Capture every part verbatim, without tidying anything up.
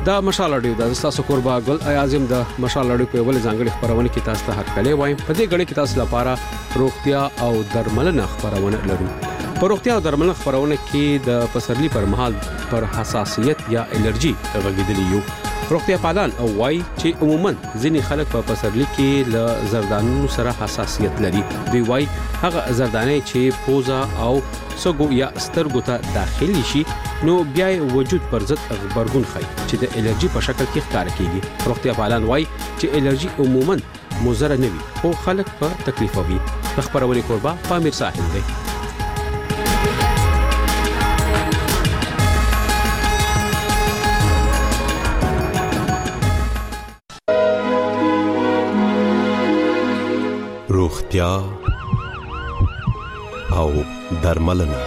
دا مشال اډیو د تاسو قربا ګل اعظم د مشال اډیو په ول ځانګړي خبرونه کې تاسو ته هرکلی وایم. په دې غړي کې تاسو لپاره روغتیا او درملنه خبرونه لرو. په روغتیا او درملنه خبرونه کې د پسرلی پر مهال پر حساسیت یا الرجی غږیدلی یو. روغتیا پالان او وای چې عموما ځینې خلک په پسرلی کې ل زردانونو سره حساسیت لري. دوی وای هغه زردانه چې پوزا او سګو یا سترګو ته داخلي شي نو بیا وجود پر ضد خبرګون خي چې د الرجی په شکل کې ښکار کیږي. روغتیا پالان وای چې الرجی عموما مضر نه وي او خلک په تکلیف وي. خبرونه قربا پامیر ساحل دی. روغتیا او درملنه.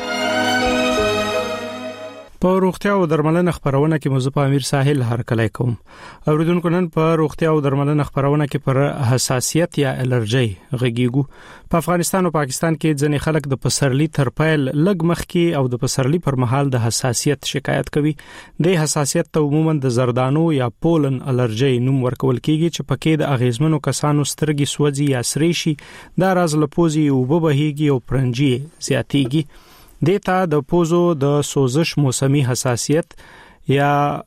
په روغتیا او درملنه خبرونه کې مزه په امیر ساحل هرکلی کوم. اوریدونکو نن په روغتیا او درملنه خبرونه کې پر حساسیت یا الرجی غږیږو. په افغانستان او پاکستان کې ځینې خلک د پسرلی تر پیل لږ مخکې او د پسرلی پر مهال د حساسیت شکایت کوي. د حساسیت ته عموما د زردانو یا پولن الرجی نوم ورکول کیږي چې پکې د اغیزمنو کسانو سترګې سوځي یا سرې شي. دا راز لپوزي او بهيږي او پرنجي زیاتېږي. دیتا د پوزو د سوزش موسمی حساسیت یا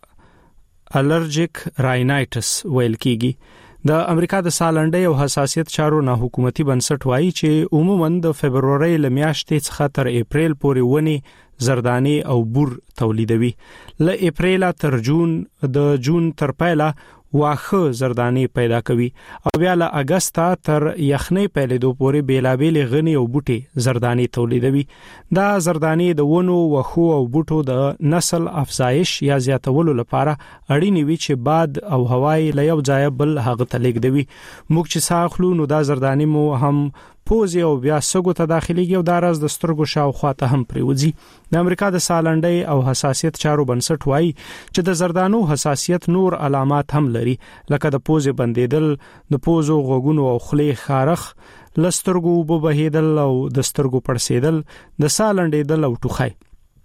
الرجیک راینایټس ویل کیږي. د امریکا د سالنډي او حساسیت چارو نه حکومتي بنسټ وایي چې عموما د فبرवरी ل میاشتې څخه تر اپریل پورې ونی زردانی او بور تولیدوي. ل اپریل تر جون د جون تر پایله واخه زردانی پیدا کوي او بیا له اگستا تر یخنۍ پیلېدو پورې بیلابېل غني او بوټي زردانی تولیدوي. دا زردانی د ونو وخو او بوټو د نسل افزایش یا زیاتولو لپاره اړینې وي چې باد او هوای له یو ځای بل هغه ته لیږدوي. موږ چې ساخلو نو دا زردانی مو هم پوزي او بیا سګو ته داخليږي او دا راز د سترګو شاوخوا ته هم پریوځي. د امریکا د سالنډي او حساسیت چارو بنسټ وایي چې د زردانو حساسیت نور علامات هم لري لکه د پوزي بندیدل، د پوزو غوګونو او خلې خارخ، لسترګو وبهیدل او د سترګو پړسیدل، د سالنډیدل او ټوخی.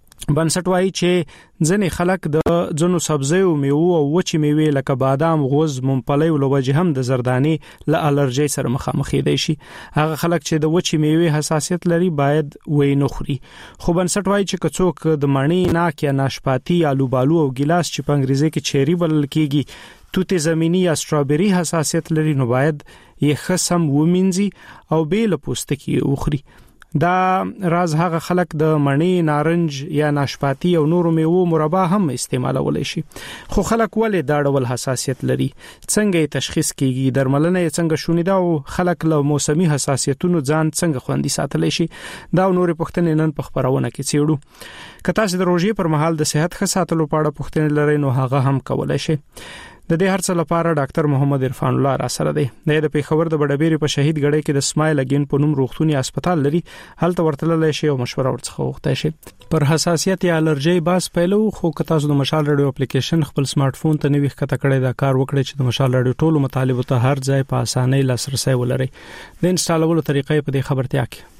بنسټ وایي چې ځنې خلک د ځنو سبزیو میوه او وچې میوه لکه بادام، غوز، ممپلی او لوجه هم د زردانی له الرجی سره مخامخ دي شي. هغه خلک چې د وچې میوه حساسیت لري باید وې نه خوري. خو بنسټ وایي چې کڅوک د مڼې، ناک یا ناشپاتی، آلو بالو او ګلاس چې په انګریزي کې چيري بلل کیږي توت زمینی یا سټرابری حساسیت لري نو باید یې خصم ومنځي او بیل پوستکی وخوري. دا راز هغه خلک د مڼې، نارنج یا ناشپاتی او نورو میوو مربا هم استعمالولای شي. خو خلک ولې دا ډول حساسیت لري؟ څنګه تشخیص کیږي؟ درملنه څنګه شونې ده او خلک له موسمي حساسیتونو ځان څنګه خوندي ساتلی شي؟ دا نور پوښتنې نن په خبرونه کې څېړو. که تاسو د روژې پر مهال د صحت ښه ساتلو په اړه پوښتنې لرئ نو هغه هم کولای شئ. د دې هرڅه لپاره ډاکټر محمد عرفان الله را سره دی. د پیښور د بډبېری په شهید غړې کې د سمایل اگین په نوم روغتونی هسپتال لري. هلته ورتللی شي او مشوره ورڅخه وغوښتای شي. پر حساسیت یا الرجی باس پیلو خو که تاسو د مشال رادیو اپلیکیشن خپل سمارټ فون ته نوی ښکته کړئ دا کار وکړئ چې د مشال رادیو ټولو مطالبه ته هر ځای په اسانۍ لاسرسي ولرئ. د انسټالولو طریقې په دې خبرتیا کې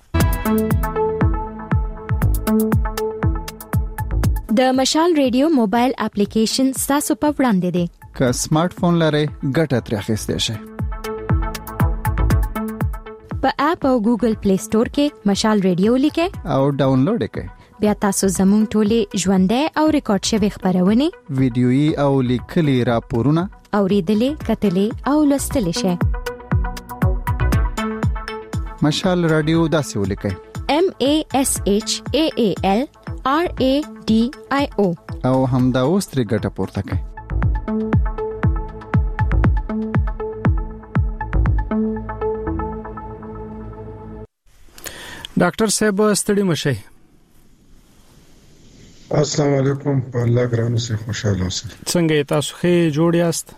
د مشال رادیو موبایل اپلیکیشن تاسو په وړاندې دی. که سمارټ فون لرئ ګټه ترې اخیستئ شئ. په اپ او ګوګل پلی سٹور کې مشال رادیو لیکئ او ډاونلوډ کړئ. بیا تاسو زموږ ټولې ژوندۍ او ریکارډ شوی خبرونه، ویډیويي او لیکلي راپورونه اوریدلې، کتلې او لوستلې شئ. مشال رادیو داسې ولیکئ: M A S H A A L R A D I O او همدا اوس ترې ګټه پورته کړئ. ډاکټر صاحب ستړي مشئ. السلام علیکم. په الله ګرانو سي خوشاله اوسئ. څنګه تاسو ښه جوړ یاست؟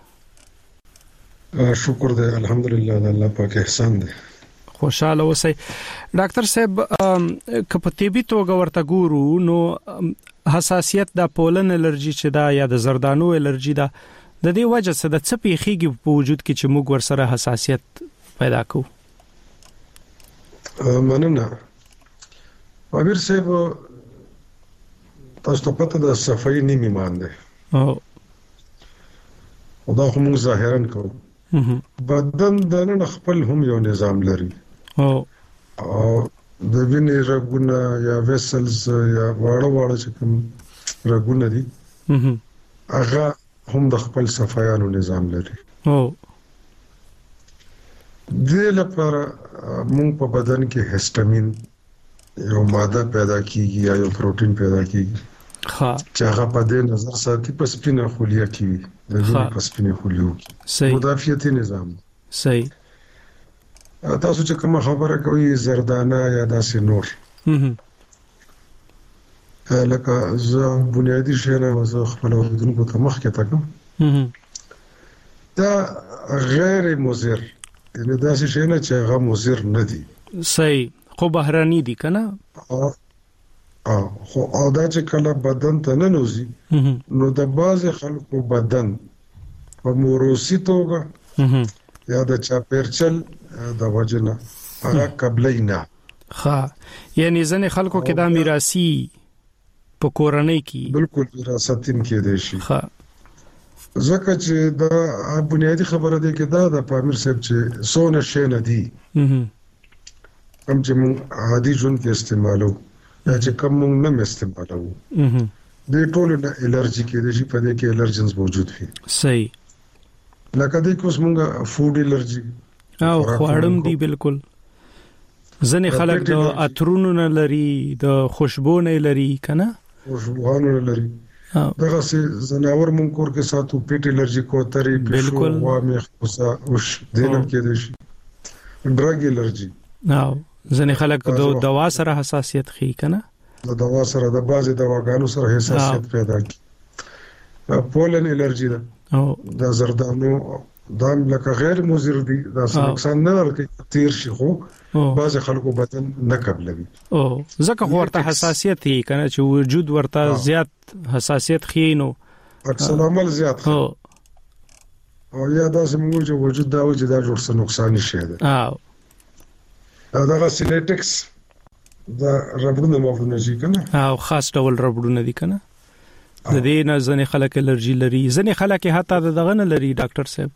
شکر دی الحمدلله د الله پاک احسان دی. خوشاله اوسئ. ډاکټر صاحب کله طبي توګه ورته ګورو نو حساسیت د پولن الرجی چې دا یا د زردانو الرجی دا د دې وجه څه د څه پیخيږي په وجود کې چې موږ ورسره حساسیت پیدا کوو؟ مننه. امیر صاحب تاسو ته پته د صفائی نیمه مان ده. او دا خو موږ ظاهرا کوو. بدن د نن خپل هم یو نظام لري او او د وینې رګونه یا ویسلز یا واړه واړه چې کوم رګونه دي هغه هم د خپل صفایانو نظام لري. او د لپاره موږ په بدن کې هیسټامین یو ماده پیدا کیږي یا یو پروتین پیدا کیږي ها چې هغه په دې نظر ساتي په سپینه خلیه کې د وینې په سپینه خلیو کې مدافعتي نظام. صحیح. تاسو چې کوم خبره کوي زردانه یا داسې نور لکه زه بنیادی شیانه زه خپل اوریدونکو ته مخکې تکم دا غیر مضر یعنی داسې شیانه چې هغه مضر نه دي. صحیح. خو بهراني دي کنه او خو او دا چې کله بدن ته نه نوزي نو د باز خلکو بدن په موروثي توګه یا د چاپیرچل د وجنه هغه قبلې نه ها یعنی ځنې خلکو کې دا میراثي په کورنۍ کې بالکل وراثتین کې دي شي. ها ځکه چې دا بنیادی خبره ده کې دا د پامیر صاحب چې سونه شي نه دي هم چې موږ عادي ژوند کې استعمالو یا چې کوم موږ نه استعمالو د ټولو نه الرجی کې دي چې په دې کې الرجنز موجود وي. صحیح. لکه دې کوم موږ فود الرجی او خواړم دي بالکل. ځنې خلک د عطرونو نه لري د خوشبو نه لري کنه خوشبوانو نه لري. دغه سي زناور مونږ کور کې ساتو پیټ الرجی کو تری پښو وا مخ وسا وش دینم کې دي شي ډرګ الرجی. او ځنې خلک د دوا سره حساسیت خي کنه د دوا سره د بازي دواګانو سره حساسیت پیدا کی. پولن الرجی ده او د زردانو دا لکه غیر مضر دي دا نقصان نه ورکوي تیر شي خو بعض خلکو بدن نه قبلوي. او ځکه ورته حساسیت هي کنه چې وجود ورته زیات حساسیت خینو عکس العمل زیات خو او یا دا زموږ چې وجود دا وجود دا جوړ څه نقصان شي ده. او دا سینټکس دا ربړونه مفهوم شي کنه او خاص ډول ربړونه دي کنه د دې نه ځنې خلک الرجی لري. ځنې خلک حتی دغه نه لري ډاکټر صاحب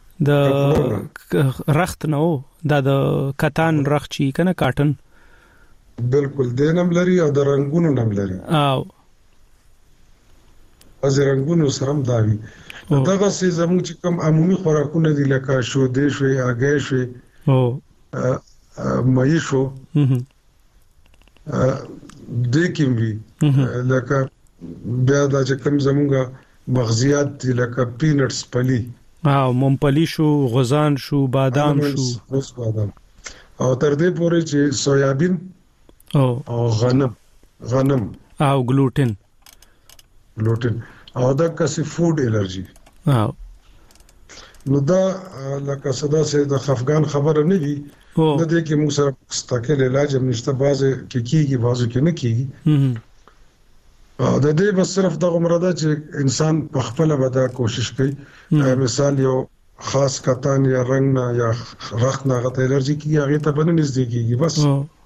د رخت نو دا د کتان رخت چی کنه کاټن بالکل دینم لري او د رنگونو نم لري او از رنگونو سره داوی دغه سي زموږ چې کوم عمومي خوراکونه دي لکه شو دې شوي اگې شوي او مې شو د کیموي لکه بیا دا چې کوم زموږه مغزیات دي لکه پینټس پلی او ممپلی شو غزان شو بادام شو بادام او تر دې پورې چې سویابین او او غنم غنم او ګلوټن ګلوټن او دا کسي فود الرجی. او نو دا لکه صدا سي د خفقان خبره نه وي نه دي کې موږ سره مستقل علاج هم نشته بازه کې کیږي بازه کې نه کیږي. د دې بس صرف د عمره ده چې انسان په خپل ودا کوشش کوي. مثال یو خاص کتان یا رنگ نه یا رخت نه غته الرجی کیږي هغه ته باندې نږدې کیږي بس.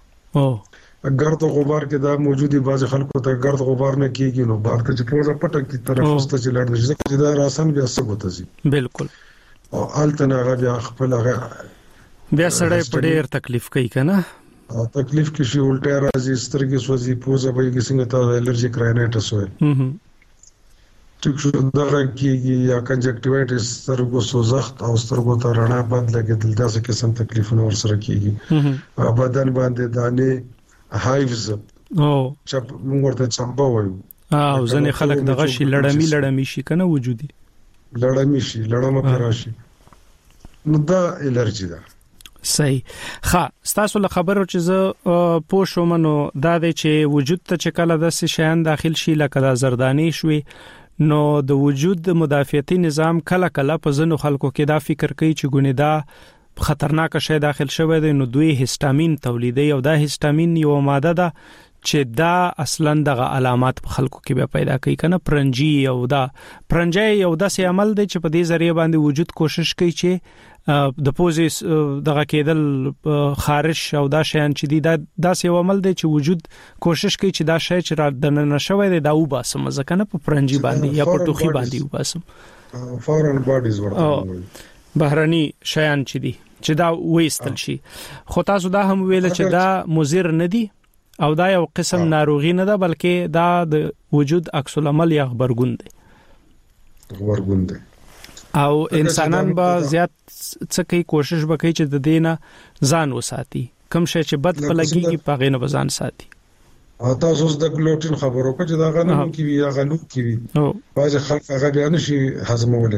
او ګرد غبار کې دا موجودي بعض خلکو ته ګرد غبار نه کیږي نو بار ته چې پوزه پټه کی طرف واست چې لړ نشي چې دا راسن بیا څه بوته سي بالکل. او التنا هغه بیا خپل هغه بیا سړی په ډېر تکلیف کوي کنه او تکلیف کې شي الټا راځي سترګې سوځي پوزه به کې څنګه ته الرجیک راینایټس وایي ټیک شو دغه کېږي یا کنجکټیوایټس سترګو سوزخت او سترګو ته رڼا بند لګیدل داسې قسم تکلیفونه ورسره کېږي. بدن باندې دانې هایوز او چې موږ ورته چمبا وایو او ځنې خلک دغه شي لړمی لړمی شي کنه وجودي لړمی شي لړمه پراشي نو دا الرجی ده. صحیح. ښه ستاسو له خبرو چې زه پوه شوم نو دا دی چې وجود ته چې کله داسې شیان داخل شي لکه د زردانې شوي نو د وجود د مدافعتي نظام کله کله په ځینو خلکو کې دا فکر کوي چې ګونې دا خطرناک شی داخل شوی دی نو دوی هیسټامین تولیدي او دا هیسټامین یو ماده ده چې دا اصلا دغه علامات په خلکو کې به پیدا کوي کنه پرنجي او دا پرنجي یو داسې عمل دی چې په دې ذریعہ باندې وجود کوشش کوي چې د پوزیس دغه کېدل خارج او دا شیان چې دی دا داسې یو عمل دی چې وجود کوشش کوي چې دا شی چې را دننه شوی دی دا وباسم ځکه نه په پرنجي باندې یا په ټوخي باندې وباسم فورن باډیز ورته بهرني شیان چې دي چې دا وېستل شي. خو تاسو دا هم ویل چې دا مضر نه دي او دا یو قسم آه. ناروغي نه ده بلکې دا د وجود عکس العمل یا خبرګون دی خبرګون دی او انسانان به زیات څه کوي کوشش وکړي چې د دینه ځان وساتي کوم شي چې بد پلګيږي په غینه بزان ساتي. تاسو د ګلوټین خبرو کې چې دا غنم کې وی یا غنو کې وی باز خلک هغه بیان شي هضموله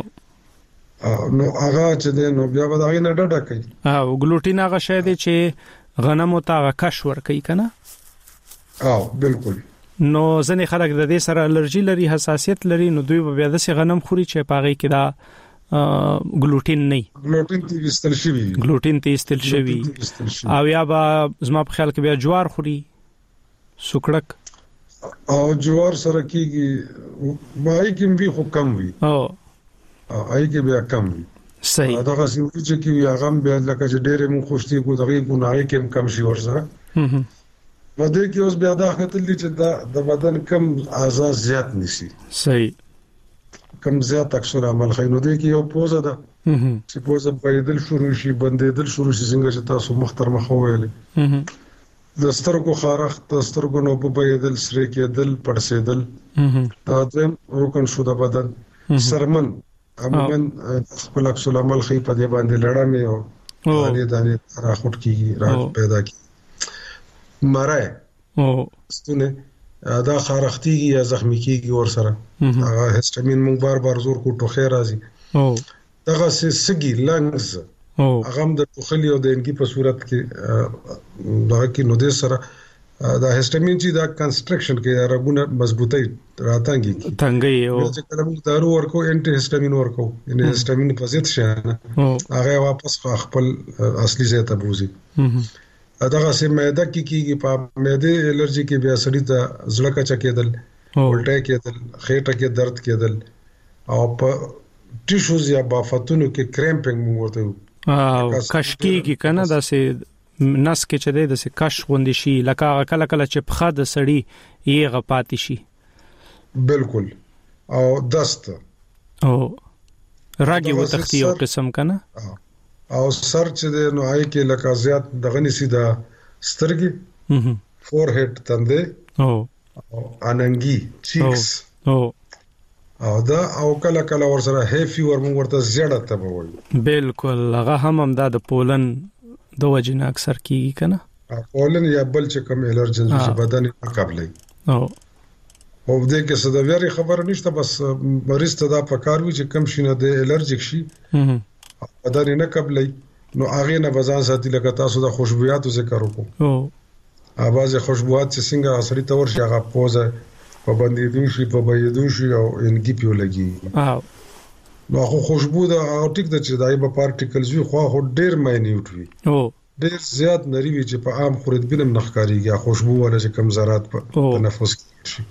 نو هغه چې نو بیا به دا نه ډډه کوي. او ګلوټین هغه شی دی چې غنمو ته کش ور کوي کنه. او بالکل. نو ځنې خلک د دې سره الرجی لري حساسیت لري نو دوی به بیا د سي غنم خوري چې پاغي کې دا ګلوټین نه ګلوټین تی استل شوی ګلوټین تی استل شوی او یا به زما په خیال کې بیا جوار خوري سوکړک او جوار سره کیږي مای کې به خو کم وي او آی کې بیا کم وي. صحیح. دا غسی چې کی هغه بیا لکه چې ډېرې مون خوشتي کو دغه کو نه کې کم شي ورسره هم مده کې اوس بیا دا خطر چې دا د بدن کم اعضاء زیات نشي. صحیح. کم زیات اکثر عمل خینو دی کې یو پوزه ده چې پوزه بایدل شروع شي بندیدل شروع شي څنګه چې تاسو مختر مخ وویل د سترګو خارخ د سترګو نو په بایدل سره کېدل پړسېدل دا د روکن شو د بدن سرمن عموما خپل عکس العمل خې په دې باندې لړا مې او دانې دانې راخوټ کیږي را پیدا کی مړای او ستونه دا خارختيږي یا زخمی کیږي ور سره هغه هیستامین مونږ بار بار زور کو ټوخه راځي او دغه سګي لنګز او هغه د ټوخلي او د انګي په صورت کې دا کې نو د سره دا هیستامین چې دا کنسترکشن کې رګونه مضبوطی راتانګي تنګي او چې کله موږ دارو ورکو انټي هیستامین ورکو ان هیستامین په ضد شي هغه واپس خپل اصلي ځای ته بوزي. دغه سه معده کې کیږي په معده الرجی کې بیا سړی ته زړه کچا کېدل الټه کېدل خېټه کې درد کېدل او په ټیشوز یا بافتونو کې کرامپینګ ورته او کشکی کی کنه د سه نس کې چې د سه کش غوندي شي لکه کله کله چې په خاطر سړی یې غپاتې شي. بالکل. او دست او راګي و تختی او قسم کنه او سر چې د نو آی کې لکه زیات دغه نسی دا سترګي فور هډ تندې او اننګي چیکس او او دا او کله کله ور سره هیفي ور مونږ ورته زیړه ته وایي. بالکل هغه هم هم د پولن د وجنه اکثر کیږي کنه پولن یا بل چې کوم الرجن چې بدن یې قبلې او او دې کې څه د ویری خبر نشته بس مریض ته دا پکار وي چې کم شینه د الرجیک شي بدن نه قبلې نو هغه نه وزن ساتي لکه تاسو د خوشبوياتو ذکر وکړو او اواز خوشبوات چې څنګه اثرې تور شي هغه پوزه په باندې دوشي په بيدو شي او انګي پیو لګي او نو خو خوشبو دا او ټیک د چې دای په پارټیکلز وي خو هو ډیر ماینیوټ وي او ډیر زیات نری وي چې په عام خوردبینم نخکاریږي خوشبو ولا چې کم ذرات په تنفس شي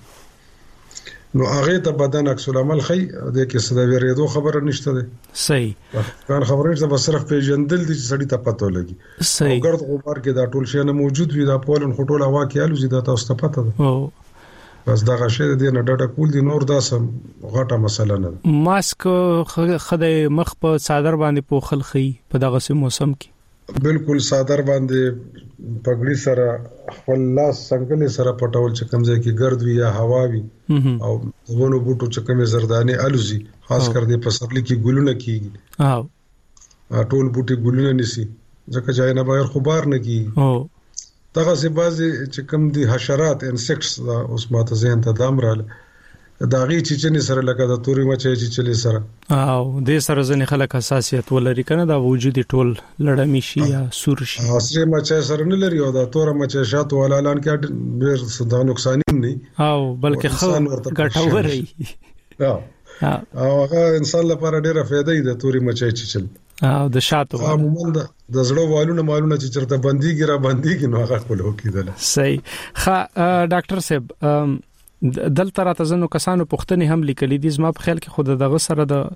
نو هغه ته بدن عکس العمل خي د کې صدا ویریدو خبره نشته ده. صحیح. کان خبره نشته بس صرف پیژندل دي چې سړی ته پته لګي. صحیح. ګرد غبار کې دا ټول شی نه موجود وي دا پولن خټول هوا کې الوزي دا تاسو ته پته ده. او بس دا غشه دې نه ډډه کول دي نور دا سم غټه مسله نه. ماسک خدای مخ په صادر باندې پوخل خي په دغه موسم کې بالکل صادر باندې پګړی سره خپل لاس څنګه سره پټول چې کمزې کې ګرد وي یا هوا وي او ونو بوټو چې کمې زردانه الوزي خاص کر دې په سرلی کې ګلونه کیږي او ټول بوټي ګلونه نسی ځکه چې نه بغیر خبر نه کیږي او دغه سي بازي چې کوم دي حشرات انسیکټس دا اوس ماته ذهن ته دامراله داغي چې چې سره لکه د توري مچې چې چلی سره او د سره ځنې خلک حساسیت ولري کنه دا وجود ټول لړمی شي یا سور شي اصلي مچې سره نه لري او دا تور مچې شات ولا اعلان کې ډېر صدا نقصان نه او بلکې خو ګټوري او هغه انسان لپاره ډېره فائدې ده توري مچې چې چل او د شاتو عموما د زړه والونه مالونه چې چرته بنديږي را بنديږي نو هغه خپل وکیدل. صحیح. ښه ډاکټر صاحب دلته راته زنو کسانو پوښتنې هم لیکلې دي زما په خیال کې خود دغه سره د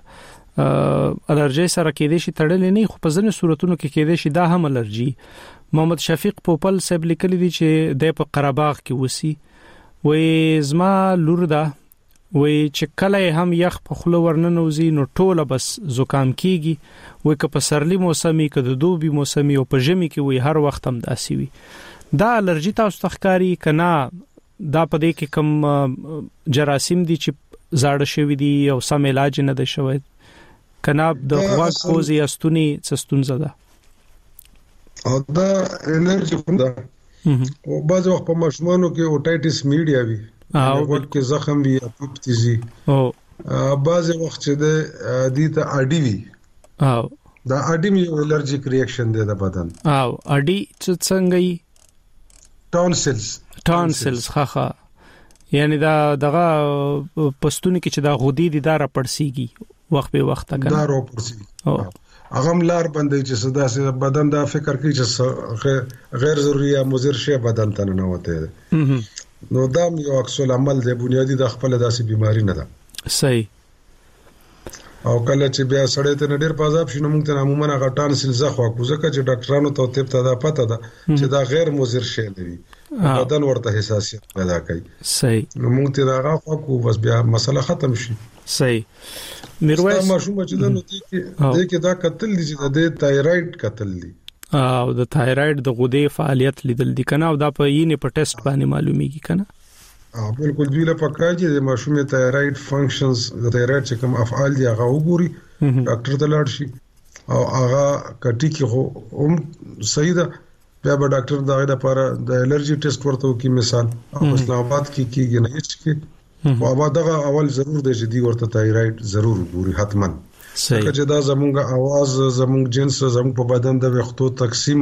الرجی سره کېدې شي تړلې نه خو په ځینې صورتونو کې کېدې شي دا هم الرجی. محمد شفیق پوپل صاحب لیکلي دي چې د په قره باغ کې وسی وې زما لور دا وای چې کله هم یخ په خوله ورننوزي نو ټوله بس زکام کیږي وای که په سرلی موسمي که د دوبي موسمي او په ژمي کې وای هر وخت هم داسي وي دا الرجی تاسو تخکاری کنا دا په دې کې کم جراثیم دي چې زاړه شوی دي او سم علاج نه دی شوی کنا د غوږ کوزي استونی څستون زده او دا الرجی ده او بعض وخت په ماشومانو کې اوټایټس میډیا وي او ورکه زخم وي اپیپتیزي او بعض وخت چې د دې ته اډي وي او دا اډي یو الرجیک ریاکشن دی د بدن او اډي چې څنګه یي ټونسلز ټونسلز خخه یعنی دا دغه پښتون کې چې دا غودي دي دا را پړسيږي وخت به وخت کنه دا را پړسيږي او هغه لار باندې چې صدا سي بدن دا فکر کوي چې غیر ضروري یا مضر شی بدن ته نه وته نو دا یو عکس العمل دی بنیادی د خپل داسې بیماری نه ده صحیح او کله چې بیا سړی ته ډېر پازاب شي نو موږ ته عموما هغه ټانسل زخوا کو ځکه چې ډاکټرانو ته طب ته دا پته ده چې دا غیر مضر شی دی بدن ورته حساسیت پیدا کوي صحیح نو موږ ته دا هغه کو بس بیا مسله ختم شي صحیح میرویس ما شوم چې نو دې کې دې کې دا قتل دي چې د تایراید قتل دي او د تایراید د غدې فعالیت لیدل دي کنه او دا په یینې په ټیسټ باندې معلومیږي کنه او بالکل ویله پکای چې د ماشومې تایراید فنکشنز د تایراید چې کوم افعال دي هغه وګوري ډاکټر ته لاړ شي او هغه کټی کې هو هم صحیح ده بیا به ډاکټر دغه لپاره د الرجی ټیسټ ورته کوي مثال او اسلام آباد کې کېږي نه هیڅ کې او هغه دغه اول ضرور دی چې دی ورته تایراید ضرور وګوري حتماً څنګه چې دا زمونږ आवाज زمونږ جنس زمونږ په بدن د وختو تقسیم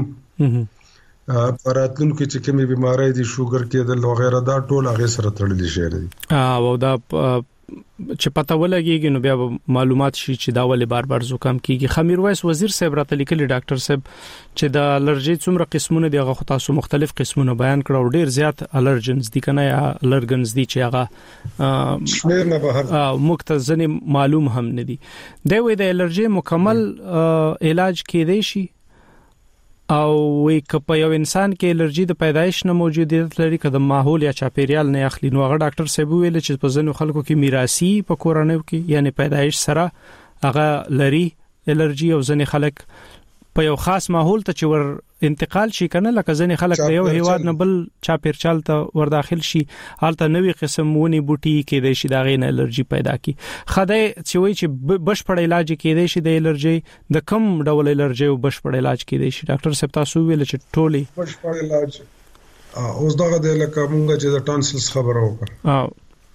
پراتلون کې چې کومې بیماری دي شوګر کې د وغیرہ دا ټول هغه سره تړلي شي دي او دا چې پته ولګيږي نو بیا معلومات شي چې دا ولې بار بار زکام کیږي خمیر وایس وزیر صاحب راته لیکلي ډاکټر صاحب چې د الرجی څومره قسمونه دي هغه تاسو مختلف قسمونه بیان کړو ډیر زیات الرجنز دي کنه یا الرجنز دي چې هغه شمیر نه بهر مختزن معلوم هم نه دي دا وې د الرجی مکمل علاج کېدای شي او وی کپ یو انسان کې الرجی د پیدایش نه موجودیت لري کده ماحول یا چاپیریال نه اخلي نو هغه ډاکټر صاحب ویل چې په ځینو خلکو کې میراثي په کورنۍ کې یعنی پیدایش سره هغه لري الرجی او ځینې خلک په یو خاص ماحول ته چې ور انتقال شي کنه لکه ځینې خلک د یو هیواد نه بل چاپیرچال ته ور داخل شي حالت نوې قسم ونی بوټي کې د شي داغې نه الرجی پیدا کی خدای چې وای چې بشپړ علاج کې دی شي د الرجی د کم ډول الرجی او بشپړ علاج کې دی شي ډاکټر صاحب تاسو ویل چې ټولي بشپړ علاج اوس دغه د لکه مونږ چې د ټانسلز خبره وکړه او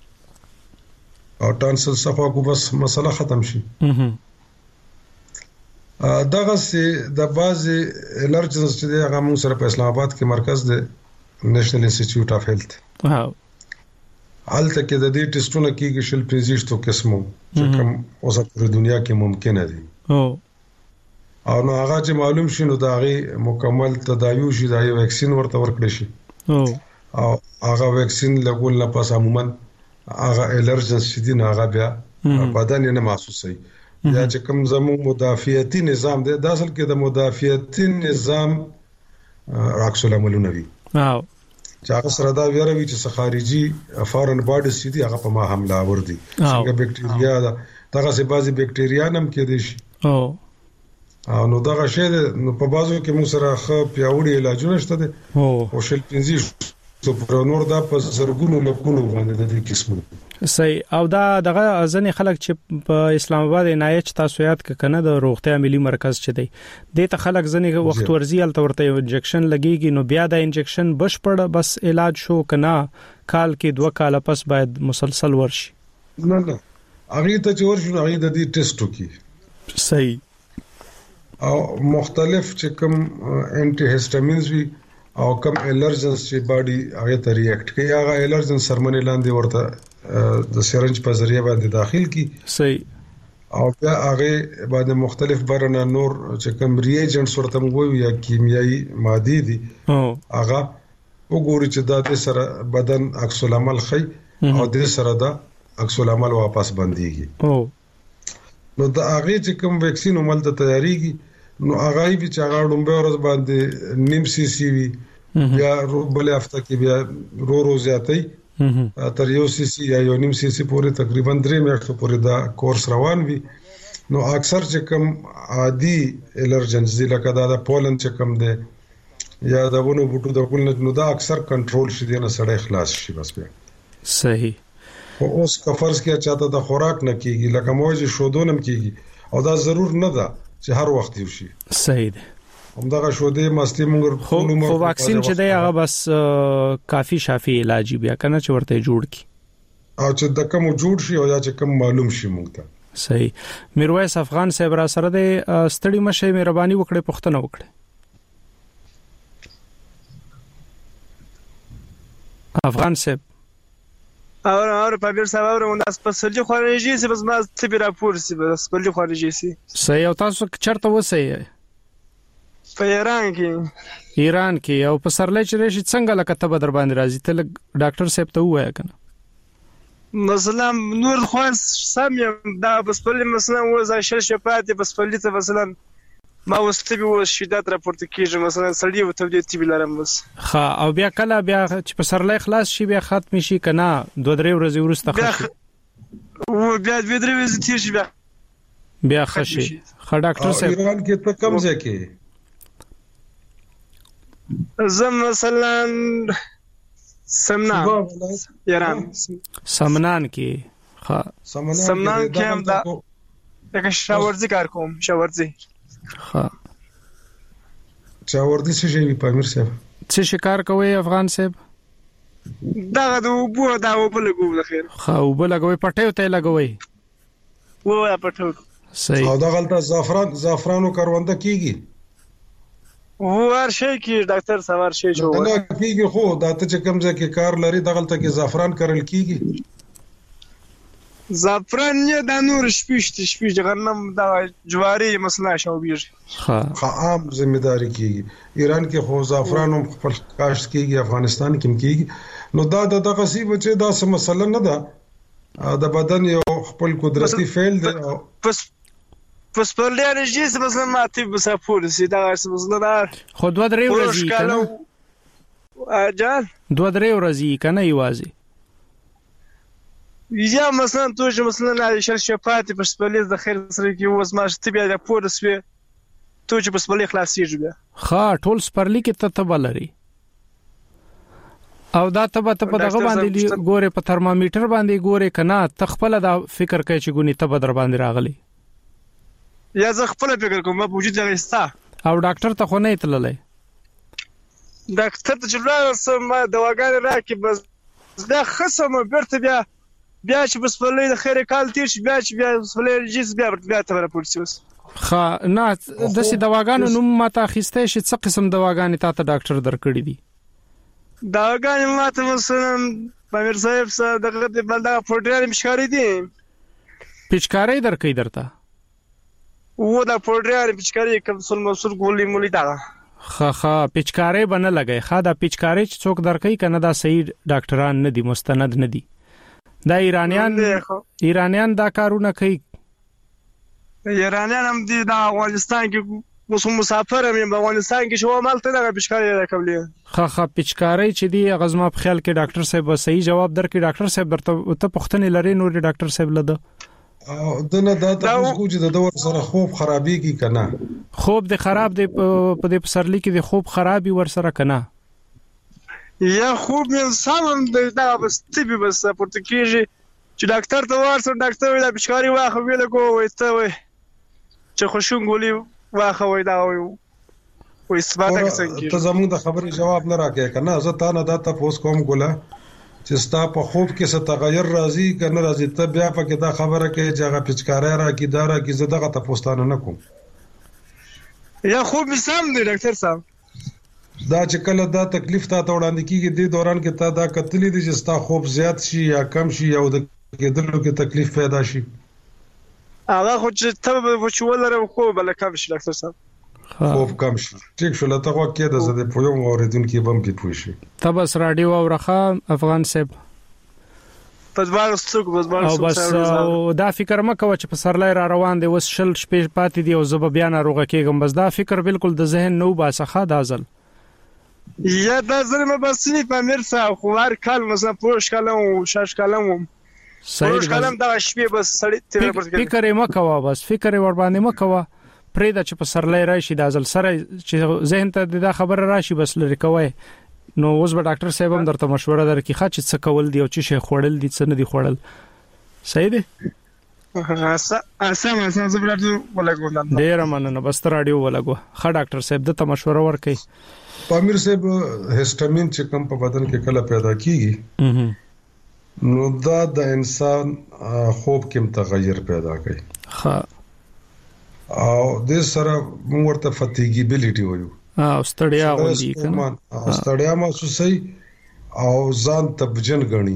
او ټانسل صفه کو بس مسله ختم شي دغه سي د بازي الرجنز چې هغه موږ سره په اسلام آباد کې مرکز دی نېشنل انسټیټیوټ اف هیلث واو حالته کې د دې ټیسټونو کېږي شل پنځه قسمو چې کوم اوسه په دنیا کې ممکن دي او او نو هغه چې معلوم شي نو دا غي مکمل تداوی شي دا یو ویکسین ورته ورکړي شي او او هغه ویکسین لګول نه پس عموما هغه الرجنز چې دي هغه بیا بدن نه محسوسي یا چې کوم زموږ مدافعتي نظام دی د اصل کې د مدافعتي نظام عکس العملونه وي واو چې هغه سره دا ویروي چې خارجي فارن باډیز چې هغه په ما حمله ور دي څنګه بکټریا دا دغه سي بازي بکټریا نم کې دي شي او او نو دغه شی نو په بازو کې موږ سره خ پیاوړي علاجونه شته دي او شل پنځه تو پر نور دا په زرګونو لکونو باندې د دې قسمه صحیح او دا دغه ځنې خلک چې په اسلام آباد عنایت تاسو یاد کنه د روغتیا ملي مرکز چي دی د ته خلک ځنې وخت ورزي ال تورته انجکشن لګيږي نو بیا د انجکشن بشپړ بس علاج شو کنه کال کې دوه کال پس باید مسلسل ورشي نه نه هغه ته چې ورشي هغه د دې ټیسټ وکي صحیح او مختلف چې کوم انټي هیسټامینز وی او کوم الرجنز چې باډي هغه ته ریاکټ کوي هغه الرجن سرمنې لاندې ورته د سرنج په ذریعہ باندې داخل کی صحیح او بیا هغه باندې مختلف برنه نور چې کوم ریجنټس ورته موږ یا کیمیاوي ماده دي او هغه وګوري چې دا د سره بدن عکس العمل خي او د سره دا عکس العمل واپس بنديږي او نو دا هغه چې کوم ویکسین عمل ته تیاریږي نو هغه به چې هغه ډومبه ورځ باندې نیم سی سی وی یا بل هفته کې بیا رو رو زیاتې تر یو سی سی یا یو نیم سی سی پورې تقریبا درې میاشتو پورې دا کورس روان وي. نو اکثر چې کوم عادي الرجنز دي لکه دا د پولن چې کوم دی یا د ونو بوټو د کول نو دا اکثر کنټرول شي نه سړی خلاص شي بس بیا صحیح. او اوس کفرض کې چاته د خوراک نه کیږي لکه موجه شودونم کیږي او دا ضرور نه ده چې هر وخت یو شي. صحیح ده. همدغه شوده مستي مونږ خو خو واکسین چې دی هغه بس کافي شافي علاج بیا کنه چې ورته جوړ کی او چې د کوم جوړ شي او یا چې کوم معلوم شي مونږ ته. صحیح. میرویس افغان صاحب را سره د ستړي مشه مهرباني وکړي پښتنه وکړي. افغان صاحب اور اور پابیر صاحب اور موږ سپېشلی خارجي سي بس ما ته راپور سي بس سپېشلی خارجي سي. صحیح. او تاسو چرته وسه په ایران کې ایران کې او په سرلې چې راشي څنګه لکه ته در باندې راځي ته ډاکټر صاحب ته وایا کنه مثلا نور خو سم دا بس په مثلا وځه شل شپات بس په لته مثلا ما واستبي و شدت راپورت کیږي مثلا سړی و تبدیل تی بلارم بس ها او بیا کله بیا چې په سرلې خلاص شي بیا ختم شي کنه دوه درې ورځې ورسته خشي و بیا دوه درې ورځې تیر شي بیا بیا خشي. خا ډاکټر صاحب ایران کې ته کم ځای کې زم مثلا سمنان ایران سمنان کې ها سمنان کې هم دا دغه شاورځي کار کوم شاورځي ها شاورځي څه شي په امیر صاحب څه شکار کوي افغان صاحب دا د وبو دا وبو لګو د خیر ها وبو لګوي پټیو ته لګوي و پټو. صحیح. او دا غلطه زعفران زعفرانو کرونده کیږي ور شي کې ډاکټر سوار شي جو نه کیږي خو دا ته چې کوم ځای کې کار لري د غلطه کې زعفران کرل کیږي زعفران نه د نور شپشت شپش غنم د جواری مسله شو بیږي ها عام ځمېداري کیږي ایران کې خو زعفران هم خپل کاشت کیږي افغانستان کې هم کیږي نو دا د دغه سی بچي دا څه مسله نه ده د بدن یو خپل قدرتي فعل دی پس پس په لاره جیس مثلا ماته بس پولیس دا مثلا دا خو دوه درې ورځې کنه اجل دوه درې ورځې کنه یوازي یا مثلا تو چې مثلا شل شپات په سپلیز د خیر سره کې اوس ما شته بیا د پولیس وي تو چې په سپلی خلاصيږي بیا ها ټول سپرلی کې ته تبلري او دا ته په دغه باندې ګوره په ترمامیټر باندې ګوره کنه تخپل دا فکر کوي چې ګونی ته در باندې راغلي یا زه خپل فکر کوم په وجود غستا او ډاکټر ته خو نه تللی ډاکټر ته چې سم دواګان راکې بس دا خصم برته بیا بیا چې بس په لید خیر کال تیر شي بیا چې بیا بس په لید جس بیا بیا ته راپورسوس خا نه د سي دواګانو نوم ماته اخیسته شي څه قسم دواګان ته ته ډاکټر درکړي دي دواګان ماته مثلا پامیر صاحب سره دغه د بلدا پروډرام مشکاري دي پچکاري درکې درته و دا پروډرام پچکاري کوم سل مسول ګولې مولې دا خا خا پچکاري بنه لګي خا دا پچکاري چې څوک درکې کنه دا صحیح ډاکټران نه دي مستند نه دي دا ایرانیان ایرانیان دا کارونه کوي ایرانیان هم دي دا افغانستان کې اوس مسافر هم په افغانستان کې شو مالته دا پچکاري راکولې خا خا پچکاري چې دی غزما په خیال کې ډاکټر صاحب صحیح جواب درکې ډاکټر صاحب درته ته پښتنه لري نور ډاکټر صاحب لده او دنه دا تاسو کو چې د دور سره خوب خرابېږي کنه خوب د خراب دی په دې پسرلی کې د خوب خرابي ور سره کنه یا خوب مې سم دا بس طبي بس پورتکیږي چې ډاکټر ته ورسره ډاکټر ویل بچکاري واخه ویل کو وای ته وای چې خوشون ګولي واخه وای دا وای وای سپاته څنګه ته زموږ د خبرې جواب نه راکې کنه زه تا نه دا تاسو کوم ګولا چې ستا په خوب کې څه تغیر راځي کنه راځي ته بیا پکې دا خبره کوي چې هغه پچکاري راکې دا راکې زه دغه تاسو نه کوم یا خوب مې سم دی ډاکټر صاحب دا چې کله دا تکلیف تا ته وړاندې کیږي د دوران کې تا دا کتلې دي چې ستا خوب زیات شي یا کم شي یا د کېدلو کې تکلیف پیدا شي هغه خو چې ته په چولره خو بل کم شي ډاکټر صاحب خوب کم شي ټیک شو لته خو کې د زده په یو اوریدونکو بم کې پوي شي ته بس رادیو او رخه افغان صاحب پس بار څوک بس بار څوک بس دا فکر مکه چې په سرلای را روان دی وس شل شپې پاتې دی او زب بیا نه روغه کېږم بس دا فکر بالکل د ذهن نو باسخه دازل یا دا ظلم بسنی په مرسا خو هر کال مثلا پوش کالم او شش کالم پوش کالم دا شپې بس سړی تیر پر فکر یې مکوا بس فکر یې ور باندې مکوا پرې د چې په سرلای راشي د ازل سره چې ذهن ته دا خبر راشي بس لري کوي نو اوس به ډاکټر صاحب هم درته مشوره درکې خاص څه کول دی او چې شي خوړل دي څه نه دي خوړل صحیح دی اسا اسا ما زبرته ولګو نن ډیر مننه بس راډیو ولګو ښه ډاکټر صاحب د ته مشوره ورکړي پامیر صاحب هیسټامین چې کوم په بدن کې کله پیدا کیږي نو دا د انسان خوب کې تغیر پیدا کوي ها او د سره موږ ورته فټیګیبিলিټي وایو او ستړیا غوندي کنه او ستړیا محسوسي او ځان تبجن غني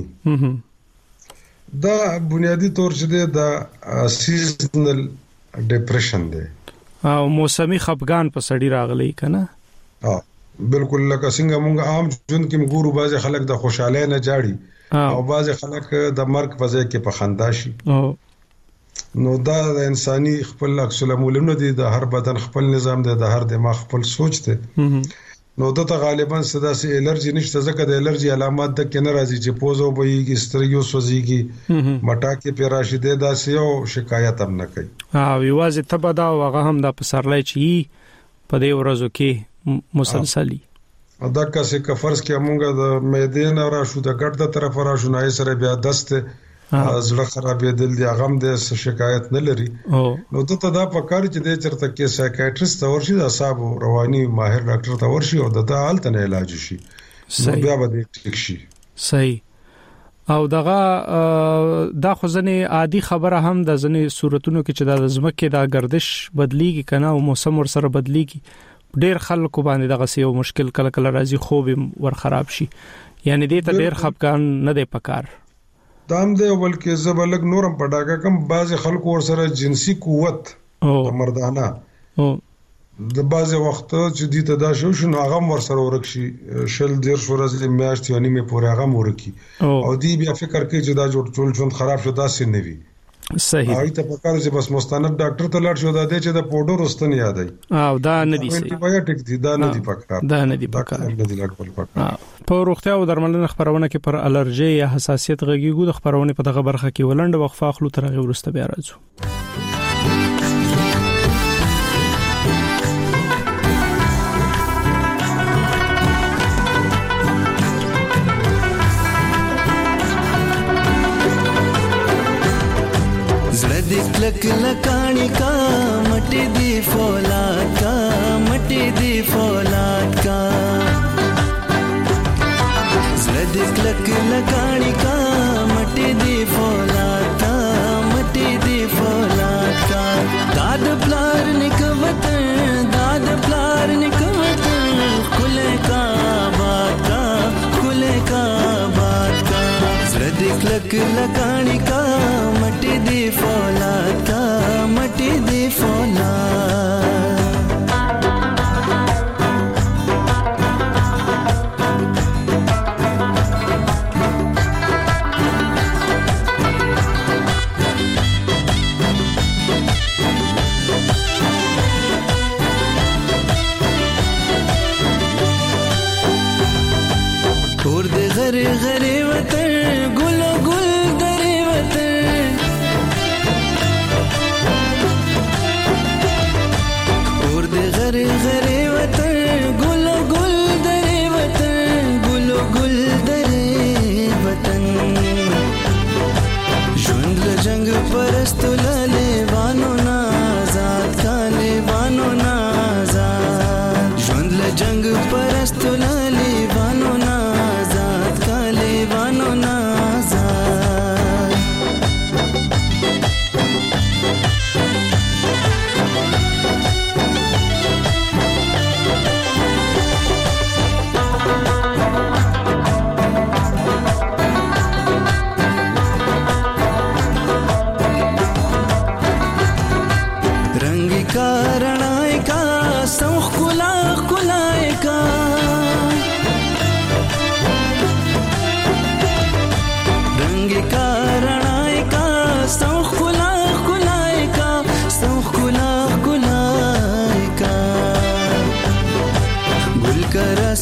دا بنیادی طور چې دا سیزنل ډیپریشن دی او موسمي خفګان په سړی راغلی کنه ها بالکل لکه څنګه موږ عام ژوند کې ګورو بعض خلک د خوشاله نه جاړي او بعض خلک د مرګ په ځای کې په خندا شي نو دا د انساني خپل عکس العملونه دي د هر بدن خپل نظام دی د هر دماغ خپل سوچ دی نو دته غالبا سداسي الرجی نشته ځکه د الرجی علامات د کنه راځي چې پوزو بهيږي سترګو سوځيږي مټاکي پیراشي دی دا سيو شکایت هم نه کوي او یوازې تبدا هغه هم د پسرلای چی په دې ورځو کې مسلسلی دا کسه کفرس کې موږ د معدې نه راشو د ګټ د طرف راشو نه سره بیا دسته زړه خرابې دل دی غم د شکایت نه لري نو ته دا پکار چې د چرته کې سایکیاټریست ورشي د اعصاب رواني ماهر ډاکټر ته ورشي او د حالت نه علاج شي بیا به ټیک شي صحیح او دغه دا خو ځنې عادي خبره هم د ځنې صورتونو کې چې د زمکه د گردش بدلیږي کنه او موسم ور سره بدلیږي ډیر خلکو باندې دغه سیو مشکل کله کله راځي خوب ور خراب شي یعنی دې ته ډیر خپګان نه دی پکار دام دی بلکې زبلګ نورم پډاګه کم بعض خلکو ور سره جنسي قوت مردانه د بعض وخت چې دې ته دا شو شنو هغه ور سره ورکشي شل ډیر ورځې میاشت یو نیمه پورې هغه ورکی او دې بیا فکر کوي چې دا جوړ ټول ژوند خراب شو دا سي نه وي صحیح هغه ته پکاره چې بس مستند ډاکټر ته لاړ شو دا دی چې د پودر واستن یادای او دا نه دي صحیح انټيبایوټیک دي دا نه دي پکاره دا نه دي پکاره نه دي لاګول پکاره په روغتیا او درملنه خبرونه کې پر الرجي یا حساسیت غږیږي د خبرونه په دغه برخه کې ولند وقفه اخلو تر هغه ورسته بیا راځو لک لکانی کا مٹی دی فولاد کا مٹی دی فولاد کا زلدک لک لکانی کا مٹی دی فولاد کا مٹی دی فولاد کا داد پلار نکوتن داد پلار نکوتن کھلے کا بات کا کھلے کا بات کا زلدک لک لکانی کا مٹی دی فولاد کا مٹی دی فولاد اور دے غری غری وطن گل گل دری وطن اور دے غری غری وطن گل گل دری وطن گل گل دری وطن ژوند له جنگ پرستو لیوانو نا آزاد کا لیوانو نا آزاد ژوند له جنگ پرستو لیوانو نا آزاد کا لیوانو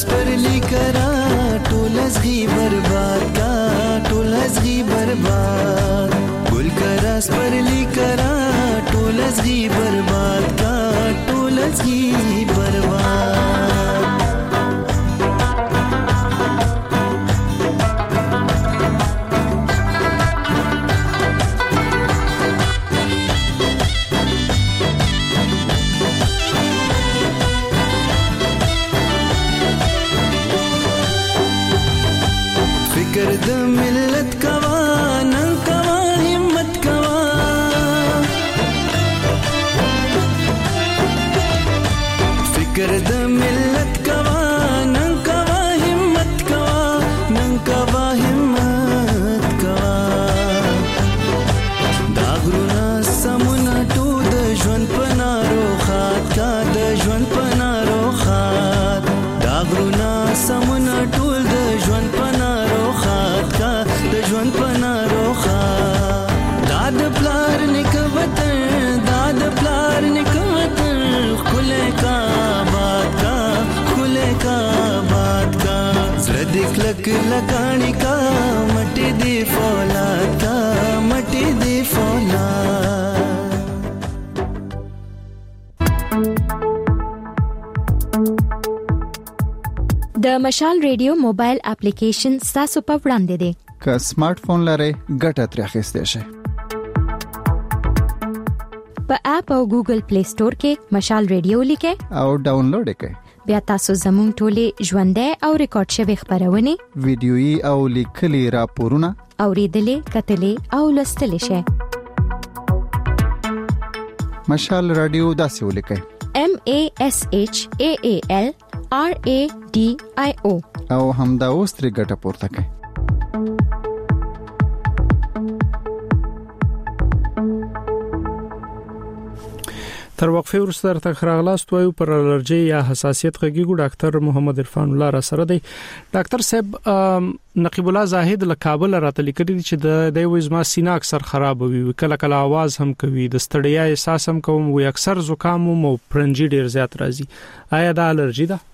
سپرلی کرا ټول ازغي برباد کا ټول ازغي برباد ګل کرا سپرلی کرا ټول ازغي برباد کا ټول ازغي برباد فکر د ملت کوا نن کوا همت کوا فکر د ملت کوا نن کوا همت کوا نن کوا همت کوا دا غرونا سمونه ټو د ژوند پنارو خات کا د ژوند پنارو خات دا غرونا سمونه ټول د ژوند پنارو د ژوند پنارو خا داد پلار نکوتن داد پلار نکوتن خله کا بات کا خله کا بات کا زړه کلک لګانی کا مټي دی فولاد کا مټي دی فولاد د مشال ریډیو موبایل اپلیکیشن تاسو په وړاندې دی که سمارټ فون لرئ ګټه ترې اخیستئ شئ په اپ او ګوګل پلی سٹور کې مشال ریډیو لیکئ او ډاونلوډ یې کړئ بیا تاسو زموږ ټولې ژوندۍ او ریکارډ شوی خبرونه ویډیويي او لیکلي راپورونه اوریدلې کتلې او لوستلې شئ مشال رادیو داسې ولیکئ M A S H A A L R A D I O او همدا اوس ترې ګټه پورته کړئ تر وقفه وروسته تر خراغلاست وایو پر الرجی یا حساسیت غږیږو ډاکټر محمد عرفان الله را سره دی ډاکټر صاحب نقیب الله زاهد له کابل راته لیکلي چې د دوی زما سینه اکثر خراب وي کله کله आवाज هم کوي د ستړیا احساس هم کوم وي اکثر زکام او پرنجي ډیر زیات راځي آیا دا الرجی ده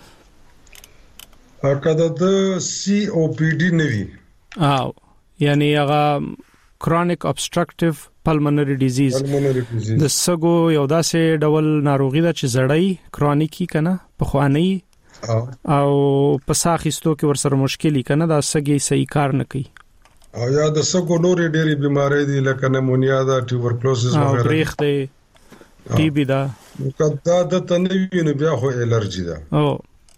کله د سی او پی ډی نوي او یعنی هغه chronic obstructive pulmonary disease د سګو یو داسې ډول ناروغي ده چې زړی کرونیکی کنه په خوانی او په ساخستو کې ورسره مشکلي کنه دا سګي صحیح کار نه کوي او یا د سګو نورې ډېری بيمارۍ دي لکه نمونیا دا ټیوبرکلوزس وغیرہ او بریخ دی ټي بي دا کدا د تنوي نه بیا خو الرجی ده او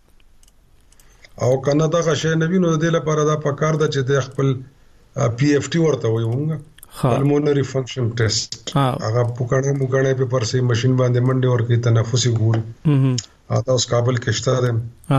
او کنه دا غشې نوینو د لپاره دا پکار ده چې د خپل پی اف ټي ورته وایو pulmonary function test هغه پوکړه مګړې په پر سي ماشين باندې منډه ورکې تنفسي ګوري ا تاسو کابل کې شته ده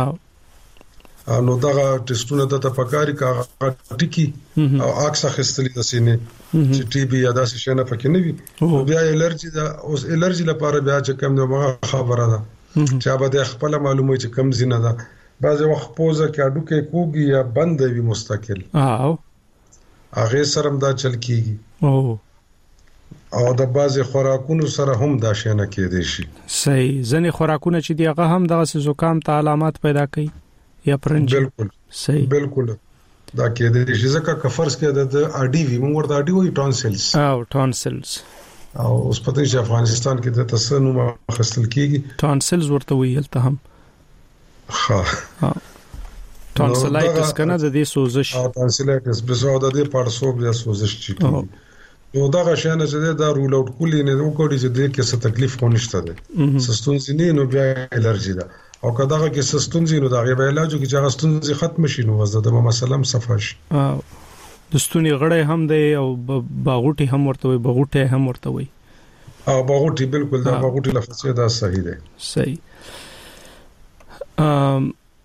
نو دا ټیسټونه ته پکاري کا ټکی او اکس اخستلې د سینې چې ټي بي یا داسې شنه پکې نه وي بیا الرجی دا اوس الرجی لپاره بیا چې کم نو خبره ده چې به د خپل معلومه چې کم زینه ده بعض وخت پوزه کې اډو کې کوګي یا بند وي مستقل او هغه سره دا چل کیږي او او د بازي خوراکونو سره هم دا شنه کېدې شي صحیح ځنې خوراکونه چې دی هغه هم دغه زکام ته علامات پیدا کوي یا پرنج بالکل صحیح بالکل دا کېدې شي ځکه کفرس کې د اډي وی موږ ورته اډي وی ټونسلز او ټونسلز او اوس پته چې افغانستان کې د تسنو مخستل کیږي ټونسلز ورته ویل ته هم ها ټونسلایټس کنه د دې سوزش او ټونسلایټس به زو د دې پارسو بیا سوزش چي نو دا غشانه چې دا رول اوټ کولې نه وکړي چې دې کې څه تکلیف خونښت ده سستونځ نه نو بیا الرجی ده او کدا کې سستونځ نو دا غي علاج کې چې سستونځ ختم شي نو وزده د مسلم صفاش او د ستوني غړې هم دی او باغوټي هم ورته وي باغوټه هم ورته وي او باغوټي بالکل دا باغوټي لفظ دا صحیح ده صحیح ام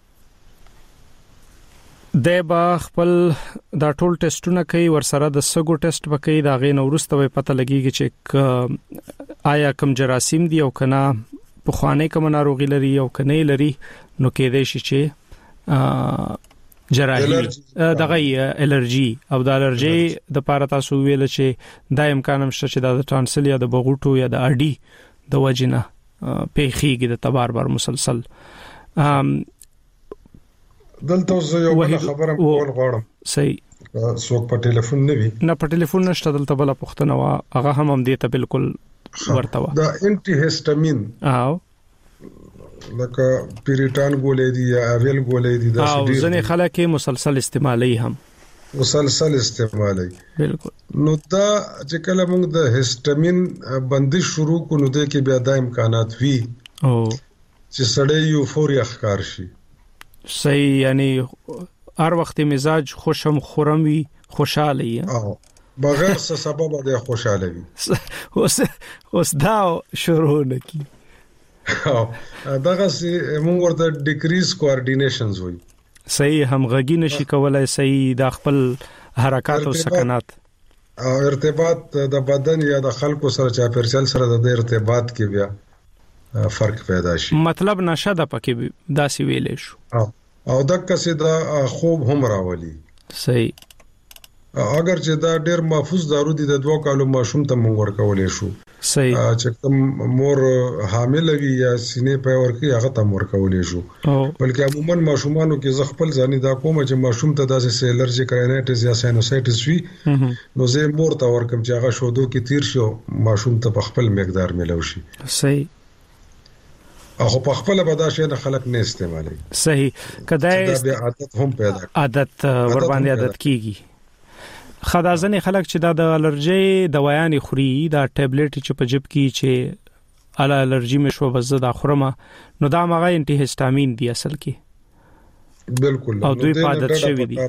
د با خپل دا ټول ټیسټونه کوي ورسره د سګو ټیسټ وکړي دا غي نورسته به پته لګيږي چې آیا کم جراثیم دي او کنه په خوانې کوم ناروغي لري او کنه لري نو کې دې شي چې جراحي دغه الرجی او د الرجی د پاره تاسو ویل چې دا امکان هم شته چې د ټانسل یا د بغوټو یا د اډي د وجنه پیخيږي د تبار بار مسلسل دلته زه یو بل خبره کول غواړم. صحیح. څوک په ټلیفون نه وي؟ نه په ټلیفون نشته دلته بل پښتنه وا هغه هم هم دې ته بالکل ورته وا. دا انټي هیسټامین او لکه پیریټان ګولې دي یا اویل ګولې دي دا شډیر. او ځنې خلک مسلسل استعمالي هم مسلسل استعمالي. بالکل. نو دا چې کله موږ د هیسټامین بندش شروع کو نو د کې بیا د امکانات وی او چې سړی یوفوریا ښکار شي. صحیح. یعنی هر وخت مزاج خوشم خورم وي خوشاله وي او بغیر څه سبب د خوشاله وي. اوس اوس دا شروع نکي او دغه سي موږ ورته ډیکریز کوارډینیشنز وي. صحیح. هم غږی نشي کولای صحیح د خپل حرکات او سکنات او ارتباط د بدن یا د خلکو سره چا پرچل سره د ارتباط کې بیا فرق پیدا شي. مطلب نشه د پکې داسې ویلې شو. او او دغه څه د خوب هم راولي. صحیح. اگر چې دا ډېر محفوظ دارو دي د دوه کالو ماشوم ته مونږ ورکولې شو. صحیح. چې کوم مور حامل وي یا سینې په ورکی هغه ته ورکولې شو. بلکې عموما ماشومانو کې ز خپل ځاني دا کوم چې ماشوم ته داسې الرجی کرینایټس یا ساینوسایټس وي نو زه مور ته ورکم چې هغه شودو کې تیر شو ماشوم ته په خپل مقدار ملو شي. صحیح. او په خپل بداشه نه خلک نه استعمالي. صحیح. کدای دا عادت هم پیدا عادت ور باندې عادت کیږي. خدازنې خلک چې دا د الرجی دوايان خوري دا ټابلیټ چې په جيب کې چې ال الرجی مشو بزه دا خورمه نو دا مغه انټي هیسټامین دی اصل کې. بالکل. او دوی په عادت شوی دي.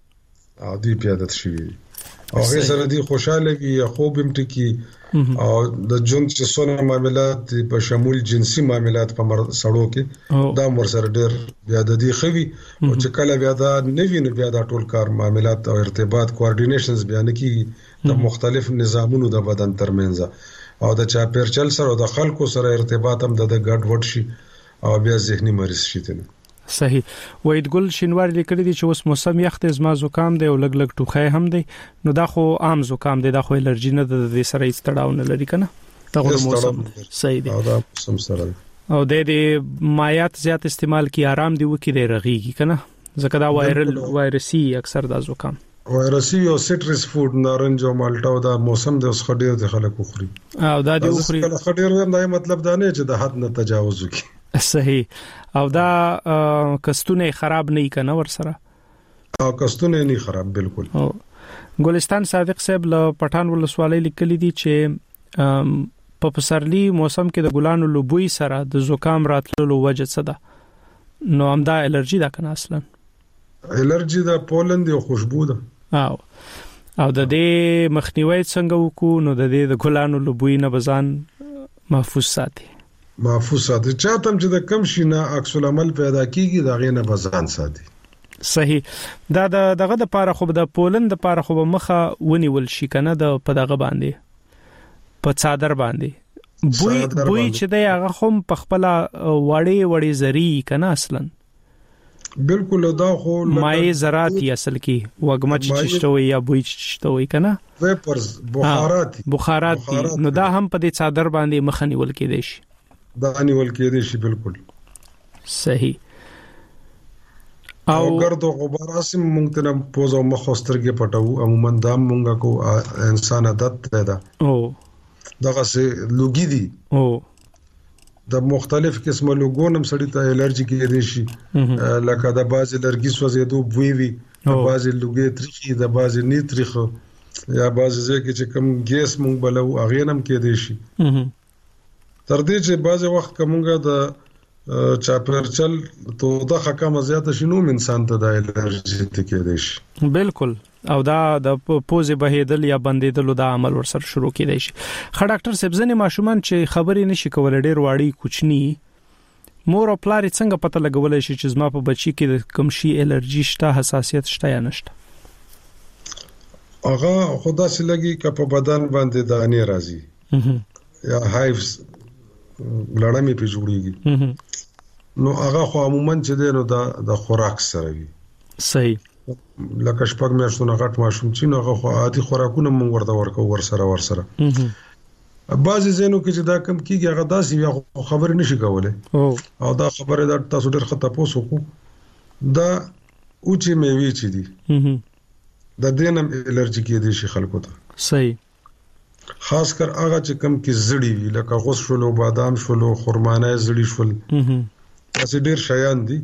او دوی په عادت شوی دي. او هغه سره دی خوشاله وي خوب هم ټکی او د جون چې څونه معاملات په شمول جنسي معاملات په مر سړو کې دا مر سره ډېر بیا د دې خوي او چې کله بیا دا نوی نه بیا دا ټول کار معاملات او ارتباط کوارډینیشنز بیان کی د مختلف نظامونو د بدن ترمنځ او د چا پرچل سره او د خلکو سره ارتباط هم د ګډ وډ شي او بیا ذهني مریض شي ته. صحیح. وید ګل شینوار لیکلي دي چې اوس موسم یخ د زما زکام دی او لګ لګ ټوخه هم دی نو دا خو عام زکام دی دا خو الرجی نه د دې سره ایستړاو نه لري کنه دا خو موسم. صحیح دی. او دا موسم سره او د دې مایات زیات استعمال کی آرام دی وکي د رغیږي کنه ځکه دا وایرل وایرسي اکثر دا زکام وایرسي او سټریس فود نارنج او مالټا دا موسم د خډیر د خلکو خوري او دا دی خوري خډیر هم دا مطلب دا نه چې د حد نه تجاوز وکي. صحیح. او دا کستونه خراب نه کنه ور سره او کستونه نه خراب بالکل. او ګلستان صادق صاحب له پټان ولسوالۍ لیکلي دي چې په پسرلی موسم کې د ګلانو لوبوي سره د زکام راتللو وجه څه ده نو هم دا الرجی ده کنه اصلا الرجی ده پولن دی خوشبو ده. او او د دې مخنیوي څنګه وکړو نو د دې د ګلانو لوبوي نه بزان محفوظ ساتي. محفوظ ساتي چاته چې د کم شینه عکس العمل پیدا کیږي دا غینه بزان ساتي. صحیح. دا دغه د پاره خو د پولند د پاره خو مخه ونیول شي کنه د په دغه باندې په صادر باندې بوی بوی چې د هغه هم په خپل وړي وړي زری کنه اصلا بالکل دا خو مای زراعتي اصل کې وګمچ چشتوي یا بوی چشتوي کنه ویپرز بخارات بخارات نو دا هم په دې صادر باندې مخه نیول کېدی شي. دا نیول کېدی شي بالکل. صحیح. او ګرد او غبار اسم مونږ ته پوز او مخ سترګې پټو عموما دا مونږه کو انسان عادت ده. او دغه سه لوګي دي او د مختلف قسمه لوګونم سړی ته الرجی کېدی شي لکه د باز الرجی سوځېدو بوی وي د باز لوګي تریخي د باز نیتریخ یا باز ځکه چې کوم ګیس مونږ بلو اغه نم کېدی شي. تر دې چې بعض وخت کومګه د چاپرچل تو د حکم زیاته شنو انسان ته د الرجی ته کېدی شي. بالکل. او دا د پوزې بهیدل یا بندیدل دا عمل ور سره شروع کېدی شي. خ ډاکټر سبزنی ماشومان چې خبرې نشي کول ډېر واړی کوچنی مور او پلار څنګه پته لګولای شي چې زما په بچی کې کوم شي الرجی شته حساسیت شته یا نشته. هغه خدا سي لګي ک په بدن باندې دانې راځي یا هایفز لړمې په جوړیږي نو هغه خو عموما چې دی نو د د خوراک سره وي. صحیح. لکه شپږ میاشتونه غټ ماشوم چې نو هغه خو عادي خوراکونه مونږ ورته ورکو ور سره ور سره بعضی زینو کې چې دا کم کیږي هغه داسې یا خبر نشي کولای او دا خبره دا تاسو ډېر خطا پوسو کو دا اوچې میوې چې دي د دینم الرجی کې دي شي خلکو ته. صحیح. خاص کر هغه چې کم کې زړی وي لکه غوس شولو، بادام شولو، خرمانه زړی شول، تاسو ډیر شیان دي.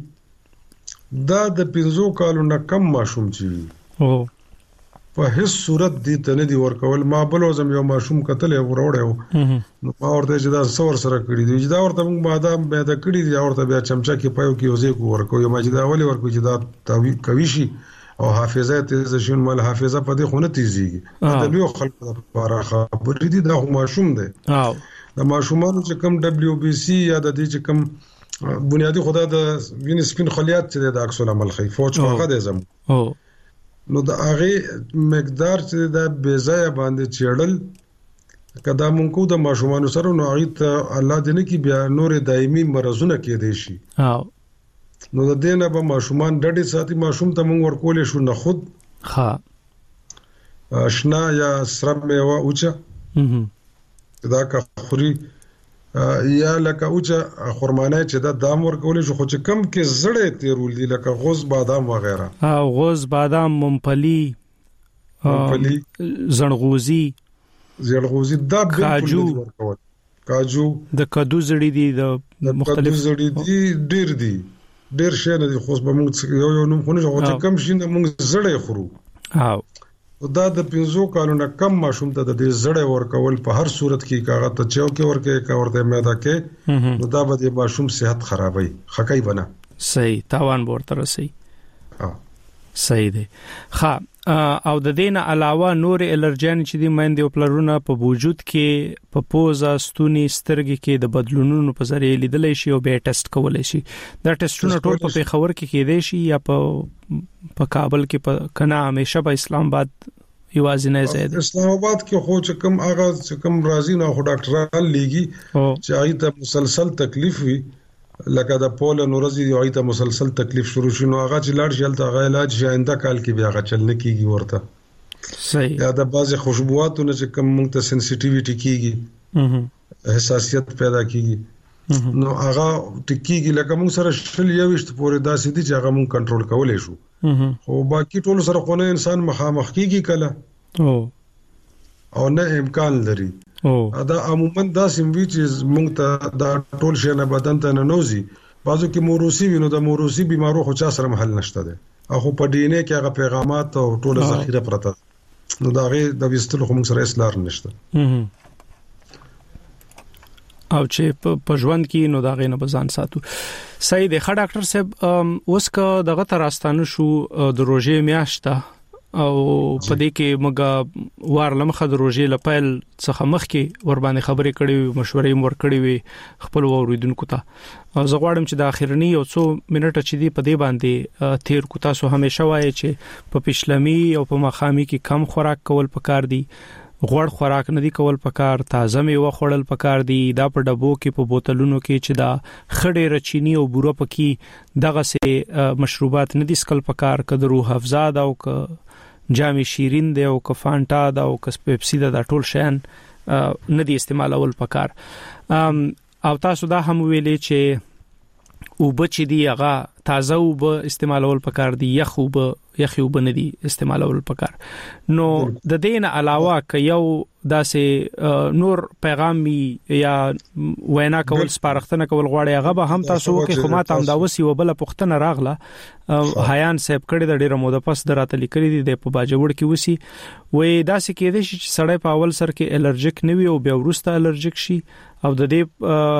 دا د پنځو کالو نه کم ماشوم چې وي او په هیڅ صورت دي ته نه دی ورکول. ما بل وزم یو ماشوم کتل وروړیو نو ما ورته چې دا څور سره کړی دی چې دا ورته موږ بادام به دا کړی دی ورته بیا چمچا کې پایو کې وځي کو ورکو یو ما چې دا ولې ورکو چې دا توی کوي شي او حافظه تیز شون مل حافظه په دې خونه تیزيږي. دا لوی خلکو لپاره خبرې دي. دا ماشوم دی او د ماشومانو چې کم دبليو بي سي یا د دې چې کم بنیادی خدا د وینې سپین خلیات چې د عکس العمل خي فوج هغه د زم او نو د هغه مقدار چې د بیزای باندې چېړل کدا مونږ کو د ماشومانو سره نو هغه ته الله دې نه کې بیا نور دایمي مرزونه کې دي شي. او نو د دینه به ماشومان ډډې ساتي. ماشوم ته مونږ ورکولې شو نه خود ها آشنا یا سره میوه اوچا دا کا خوري یا لکه اوچا خرمانه چې دا دام ورکولې شو خو چې کم کې زړې تیرول دي لکه غوز بادام وغیرہ. ها غوز بادام، ممپلی، ممپلی، زنغوزي زنغوزي دا کاجو ورکول. کاجو د کدو زړې دي د مختلف زړې دي ډېر دي ډېر شي نه دي خو به موږ یو یو نوم خو نه چې کم شي نه موږ زړې خورو. او دا د پنځو کالو نه کم ماشوم ته د دې زړې ورکول په هر صورت کې کاغه ته چاو کې ورکه کا ورته مېدا کې نو دا به د ماشوم صحت خرابوي خکای بنا. صحیح تاوان ورته رسي. ها صحیح دی. ها او د دین علاوه نور الرجن چې دی مېندې او پلرونه په وجود کې په پوزا ستوني سترګې کې د بدلونونو په ذریعہ لیدل شي او به ټیسټ کولای شي. دا ټیسټونه ټول په خبر کې کېدای شي یا په په کابل کې په کنا همیشه په اسلام آباد یوازې نه زید اسلام آباد کې خو چې کوم هغه چې کوم راځي نه خو ډاکټران لګي چې هغه ته مسلسل تکلیف وي لکه د پول نورزي دی هغه ته مسلسل تکلیف شروع شي نو هغه چې لاړ شي هلته هغه علاج آینده کال کې بیا هغه چل نه کیږي ورته. صحیح. یا د بعض خوشبواتونه چې کوم مونږ ته سنسټیویټي کیږي حساسیت پیدا کیږي نو هغه ټکیږي لکه مونږ سره شل یوشت پورې داسې دي چې هغه مونږ کنټرول کولای شو خو باقي ټول سره خو نه انسان مخامخ کیږي کله او او نه امکان لري. دا عموما دا سیموي چې مونږ ته دا ټول شي نه بدن ته نه نوزي. بازو کې موروثي وینو د موروثي بیمارو خو چا سره محل نشته ده اخو په ډي ان اي کې هغه پیغامات او ټول ذخیره پرته نو دا غي د وستلو خو موږ سره اسلار نشته. او چې په ژوند کې نو دا غي نه بزان ساتو. صحیح دی. ښه ډاکټر صاحب اوس که دغه تراستانه شو د روزې میاشته او په دې کې موږ وارلمخه د روزې لپاره څخه مخ کې ور باندې خبرې کړې مشورې مور کړې وي خپل اوریدونکو ته. زه غواړم چې د اخرنی یو څو منټه چې دی په دې باندې تیر کو تاسو همیشه وایي چې په پښلمی او په مخامي کې کم خوراک کول پکار دي، غوړ خوراک نه دی کول پکار، تازه میوه خوړل پکار دي، دا په ډبو کې په بوتلونو کې چې دا خړې رچینی او بوره پکې دغه سه مشروبات نه دي سکل پکار کده روح افزاد او ک جامي شیرین دی او ک فانټا دا او ک پیپسي دا ټول شین نه دي استعمالول پکار. او تاسو دا هم ویلې چې او بچ دی هغه تازه او به استعمالول پکار دي یخ او به یخ او به نه دي استعمالول پکار. نو د دین علاوه ک یو داسې نور پیغام یا وینا کول سپارښتنه کول غواړي هغه به هم تاسو کې خو ما تام دا وسی وبله پښتنه راغله حیان صاحب کړي د ډیره موده پس دراته لیکلي دي د په باجوړ کې وسی وې داسې کې دي چې سړی په اول سر کې الرجیک نه وي او بیا ورسته الرجیک شي او د دې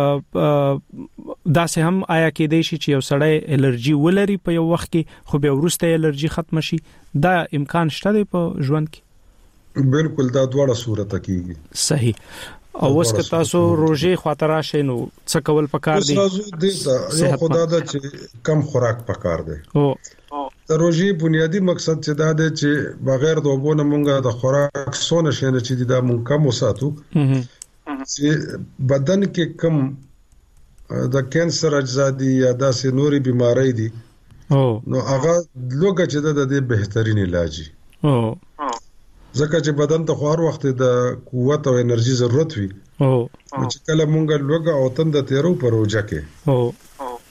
داسې هم آیا کې دي چې یو سړی الرجی ولري په یو وخت کې خو بیا ورسته الرجی ختم شي. دا امکان شته دی په ژوند کې؟ بالکل دا دواړه صورت کیږي. صحیح. او اوس که تاسو روزي خاطر شینو څه کول پکار دي؟ یو خدای دا چې کم خوراک پکار دی. او د روزي بنیادی مقصد چې دا دی چې بغیر د وبونه مونږه د خوراک سونه شینه چې دا مونږ کم وساتو چې بدن کې کم د کانسر اجزا دي یا داسې نوري بيمارۍ دي او نو هغه لوګه چې د دې بهترین علاج دی. او ځکه چې بدن ته هر وخت د قوت او انرژي ضرورت وي او چې کله مونږ لوګه او تند تیرو پروژه کې او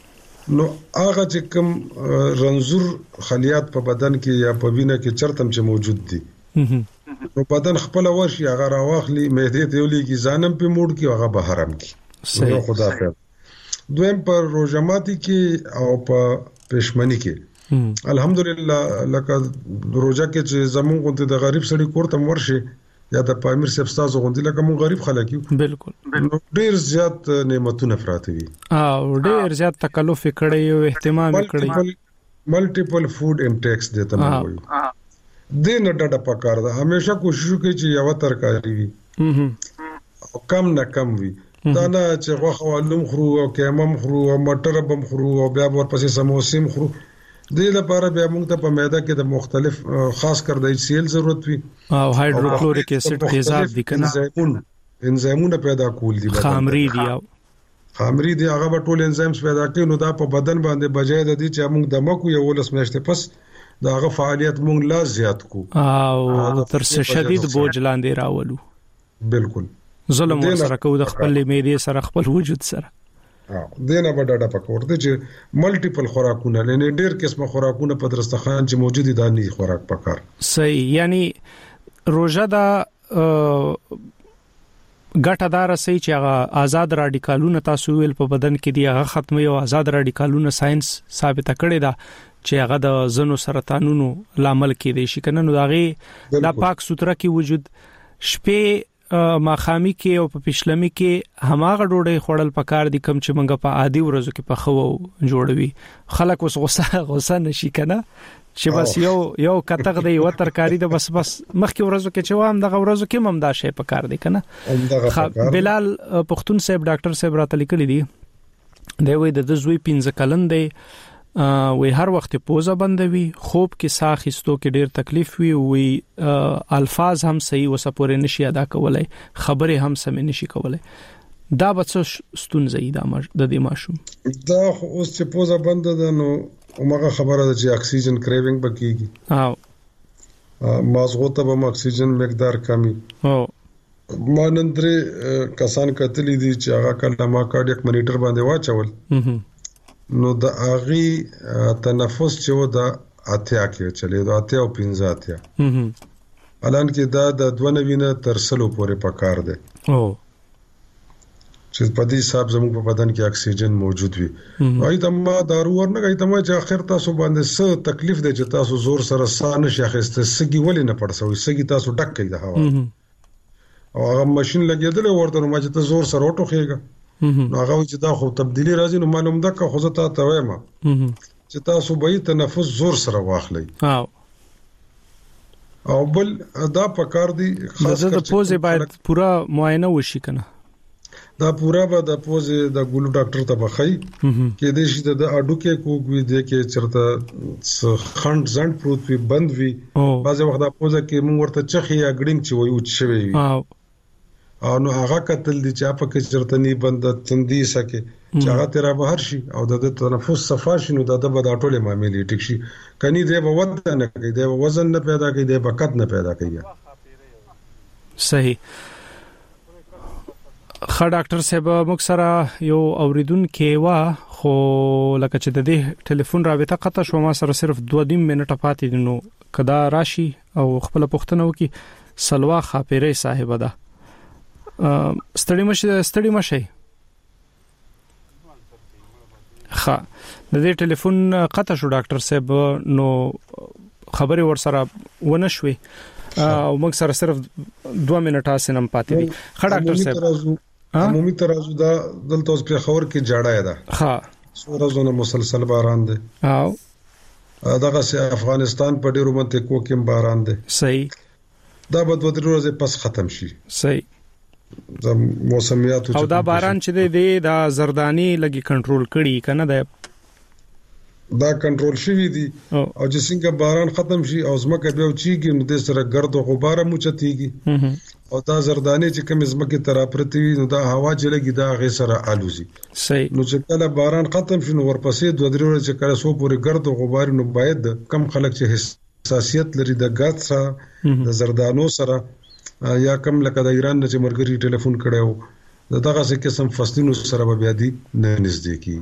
نو هغه چې کوم رنزور خلیات په بدن کې یا په وینه کې چرتم چې موجود دي نو بدن خپل ورشي هغه راواخلي معده ته ولېږي ځانم په موډ کې هغه بهرم کې نو خدا خیر دویم پر روزماتي کې او په پښمنی کې الحمدلله لکه روزه کې چې زمون غونډه د غریب سړي کوړه مرشي یا د پامیر صاحب تاسو غونډه لکه مون غریب خلک یو بالکل ډیر زیات نعمتونه پراته وي او ډیر زیات تکلف کړی او اهتمام کړی ملټیپل فود انټیکس دته مو وي دین ډډه پکار ده همیشه کوشش وکړئ چې یو ترکاری وي او کم نه کم وي دا نه چې غوښه ولوم خرو او کېمم خرو او مټر بم خرو او بیا ورپسې سموسیم خرو دې لپاره بیا موږ ته په معده کې د مختلف خاص کر د سیل ضرورت وي او هایدروکلوریک اسید تیزاب دي کنه انزایمونه پیدا کول دي خامري دي او خامري دي هغه په ټول انزایمز پیدا کوي نو دا په بدن باندې بجای د دې چې موږ د مکو یو لس میاشتې پس دا هغه فعالیت موږ لا زیات کو او تر شدید بوج لاندې راولو بالکل ظلم سره کو د خپل معده سره خپل وجود سره دینه به ډاډه پکور دي چې ملټیپل خوراکونه لنه ډیر قسمه خوراکونه په درستخان چې موجود دي د نه خوراک پکار صحیح یعنی روزه دا ګټدار سي چې هغه آزاد رادیکالونه تاسو ویل په بدن کې دي هغه ختمي او آزاد رادیکالونه ساينس ثابت کړی دا چې هغه د زنو سرطانونو لامل کېدي شي کنه نو داغه د پاک ستره کې وجود شپې ماخامي کې او په پښلمي کې هماغه ډوډۍ خوړل پکار دي کم چې منګه په عادي ورځو کې په خو جوړوي خلک اوس غوسه غوسه نشي کنه چې بس یو یو کتغ دی و ترکاری د بس بس مخکې ورځو کې چې وام دغه ورځو کې مم دا شی پکار دي کنه بلال پختون صاحب ډاکټر صاحب راته لیکلي دي دی وې د زوی پنځه کلن دی وی هر وخت پوزه بندوي خوب کې ساه خستو کې ډیر تکلیف وي وی الفاظ هم صحیح وسپورې نشي ادا کولای خبره هم سم نشي کولای دا بڅ ستونزې دا د دې ماشوم دا اوس چې پوزه بند ده نو عمره خبره ده چې اکسیجن کریوینګ بکیږي او مازغو ته به اکسیجن مقدار کمی او مانندري کسان کتلی دي چې هغه کله ما کارډیک مانیټر باندې واچول نو د اغي تنفس چې و د اتیا کې چلی دا اتیا او پنځه اتیا الان کې دا د دونوینه تر سلو پورې پکار دی او چې په دې حساب زموږ په بدن کې اکسیجن موجود وي وای ته ما دارو ورنه کوي ته ما چې اخر تاسو باندې څه تکلیف دی چې تاسو زور سره سانه شاخسته سګي ولې نه پړسوي سګي تاسو ډک کوي د هوا او هغه ماشين لګیدل ورته نو ما چې ته زور سره وټوخېګا نو هغه چې دا خو تبدیلی راځي نو معلوم ده که خو زه ته وایم چې تاسو به تنفس زور سره واخلئ او او بل دا پکار دي خاص کر د پوزې باید پورا معاینه وشي کنه دا پورا به د پوزې د ګولو ډاکټر ته بخای کې د شي د اډو کې کوګوي د کې چرته خند زند پروت وي بند وي بعضې وخت د پوزه کې مونږ ورته چخي یا ګډینګ چې وایو چې شوی وي او نو هغه کتل دي چې په کې چرته ني بند تندي سکے چې هغه تیرا بهر شي او د تنفس صفا شي نو د د ټوله معاملې ټیک شي کني دی به ود نه کوي دی وزن نه پیدا کوي دی بقد نه پیدا کوي صحیح خا ډاکټر صاحب موږ سره یو اوریدون کې وا خو لکه چې د دې ټلیفون رابطه قطع شو ما سره صرف دوه نیم منټه پاتې دي نو کدا راشي او خپل پښتنه وکي سلوا خاپيري صاحب ده ستړي مشه ستړي مشه ښه د دې ټلیفون قطع شو ډاکټر صاحب نو خبري ور سره ونه شوي او موږ سره صرف دوه منټه سنم پاتې دي ښه ډاکټر صاحب عمومي ترازو دا دلته اوس په خبر کې جاړه ده ها سورزونه مسلسل باران دي او دغه سه افغانستان په ډیرو منطقو کې باران دي صحیح دا به دوه درې ورځې پس ختم شي صحیح د موسمیاتو او دا باران چې دی دا زردانی لګي کنټرول کړي کنه دا دا کنټرول شوی دی او چې څنګه باران ختم شي او زمکه به چیږي نو د سره ګرد او غبار موچتيږي او دا زردانی چې کوم زمکه تر پرتی نو دا هوا چې لګي دا غي سره الوزي صحیح نو چې کله باران ختم شي نو ورپسې دوه درې ورځې چې کله سو پورې ګرد او غبار نو باید کم خلک چې حساسیت لري د ګات سره د زردانو سره یا کم لکه د ایران نه چې مرګري ټلیفون کړو دغه څه قسم فصلونو سره بیا دي نه نږدې کیږي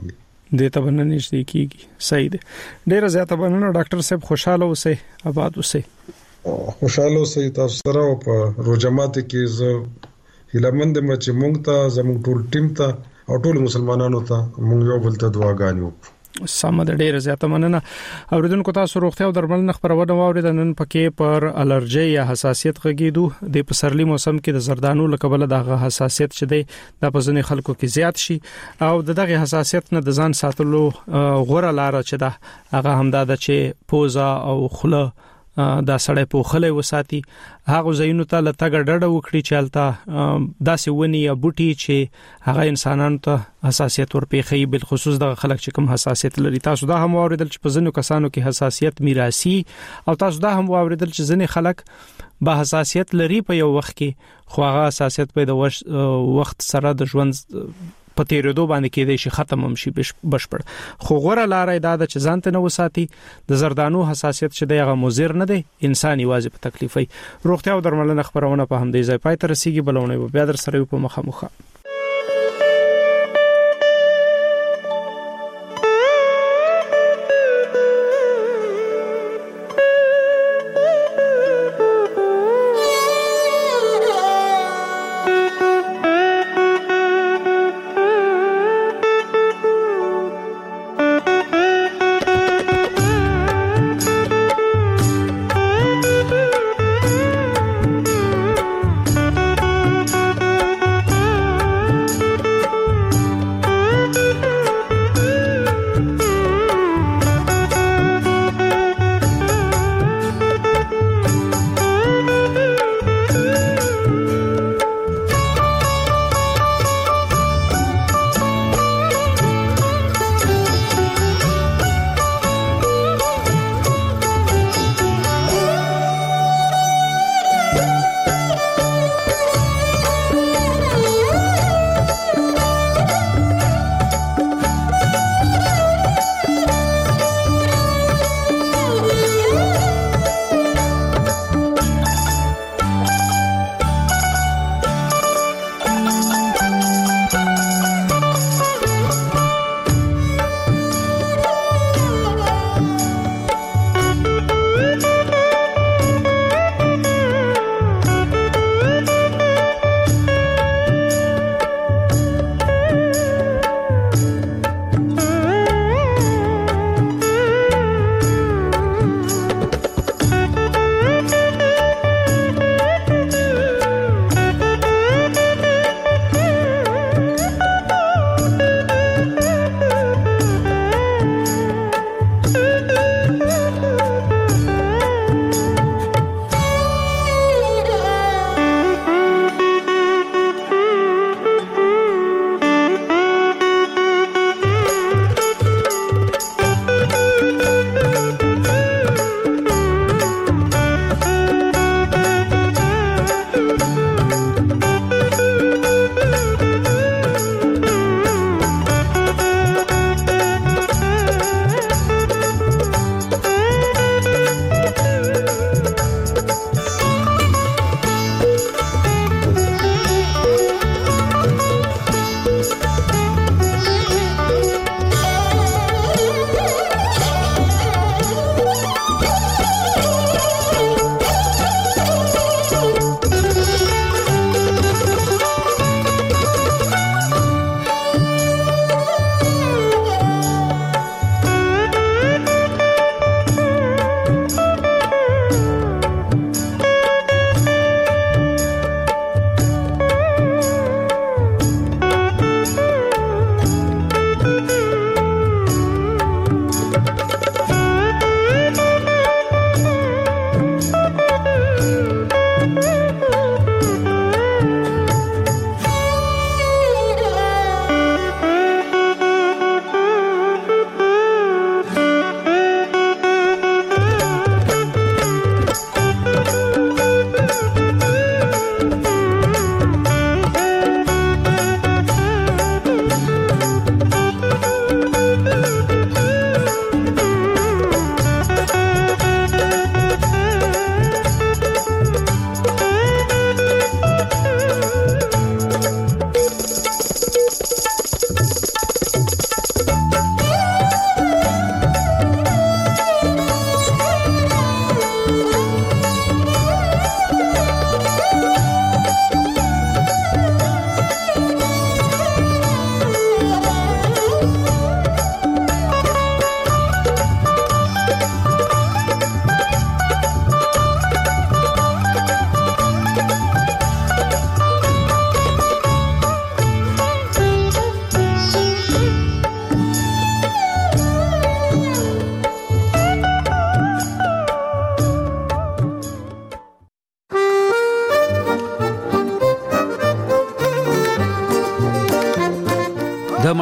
د ته باندې نشته کیږي. صحیح ده. ډیر زیاته باندې ډاکټر صاحب خوشاله اوسئ، آباد اوسئ. خوشاله اوسئ تاسو سره او په روزمات کې زه هیلمند مې چې مونږ ته زموږ ټول ټیم ته او ټول مسلمانانو ته مونږ یو بل ته دعاګانې وکړو. سم د ډیر زیاته مننه. اوریدونکو تاسو روغتیا او درملنه خبرونه واورید نن پکې پر الرجی یا حساسیت غږیدو د پسرلی موسم کې د زردانو لکبل دغه حساسیت چې دی د پزنې خلکو کې زیات شي او دغه حساسیت نه د ځان ساتلو غوړه لار چې دا هغه همدا د چې پوزا او خله دا سړی په خله وساتي. هغه زینو ته لټګ ډډه وکړي چې الته داسې ونی یا بوټي چې هغه انسانانو ته حساسیت ورپېخي، بل خصوص د خلک چې کوم حساسیت لري. تاسو دا هم اوریدل چې په ځینو کسانو کې حساسیت میراثي او تاسو دا هم اوریدل چې ځینې خلک به حساسیت لري په یو وخت کې خو هغه حساسیت په د وخت سره د ژوند په تیرېدو باندې کېدای شي ختم هم شي بشپړ. خو غوړه لارې دا د چې ځان ته نه وساتي. د زردانو حساسیت چې دغه مضر نه دی، انسان یوازې په تکلیفي. روغتیا او درملنه خبرونه په همدې ځای پای ته رسیږي. بلونه بیا در سره په مخامخه.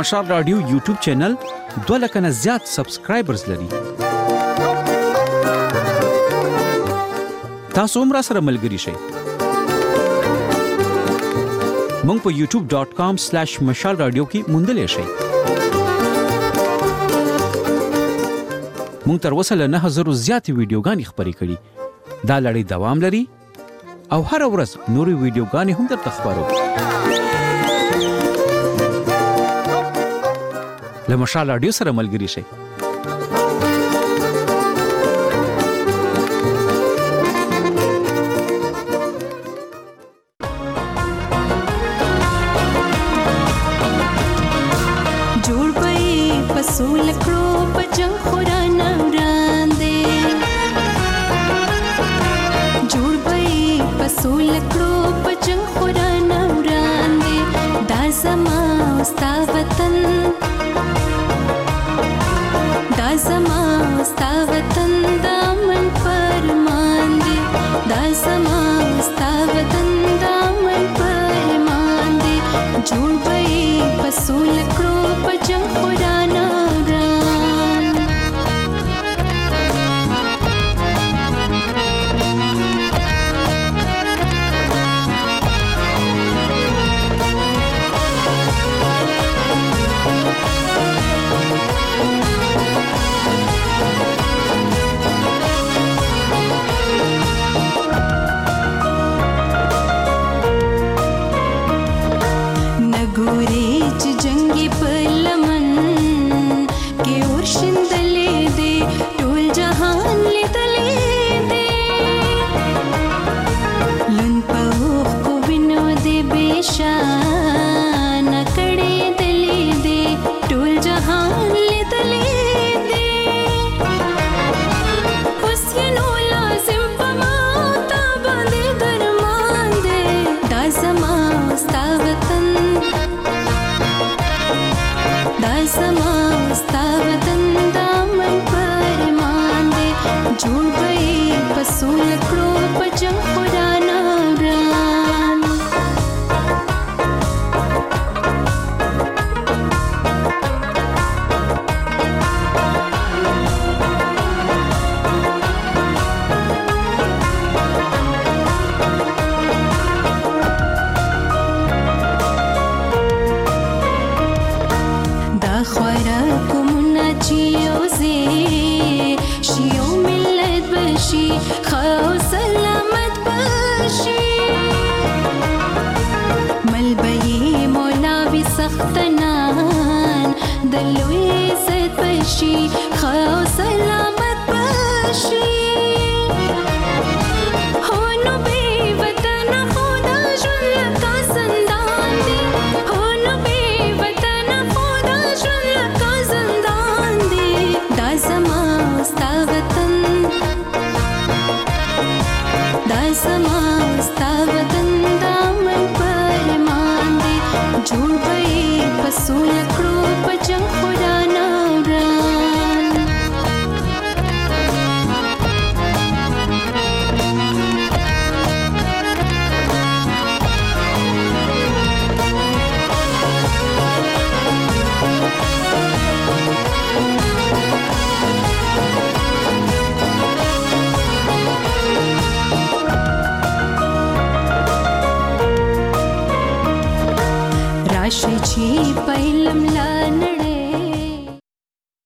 مشال رادیو یوټیوب چینل دوه لک نه زیات سبسکرایبرز لري. تاسو هم راسره ملګري شئ. مونږ په یوټیوب ډاٹ کام سلیش مشال رادیو کې موندلې شئ. مونږ تر اوسه له نه هزار زیاتې ویډیوګانې خپرې کړي. دا لړۍ دوام لري او هر ورځ نورې ویډیوګانې هم درته خپرو. له مشال رادیو سره ملګري شئ. राशि पहल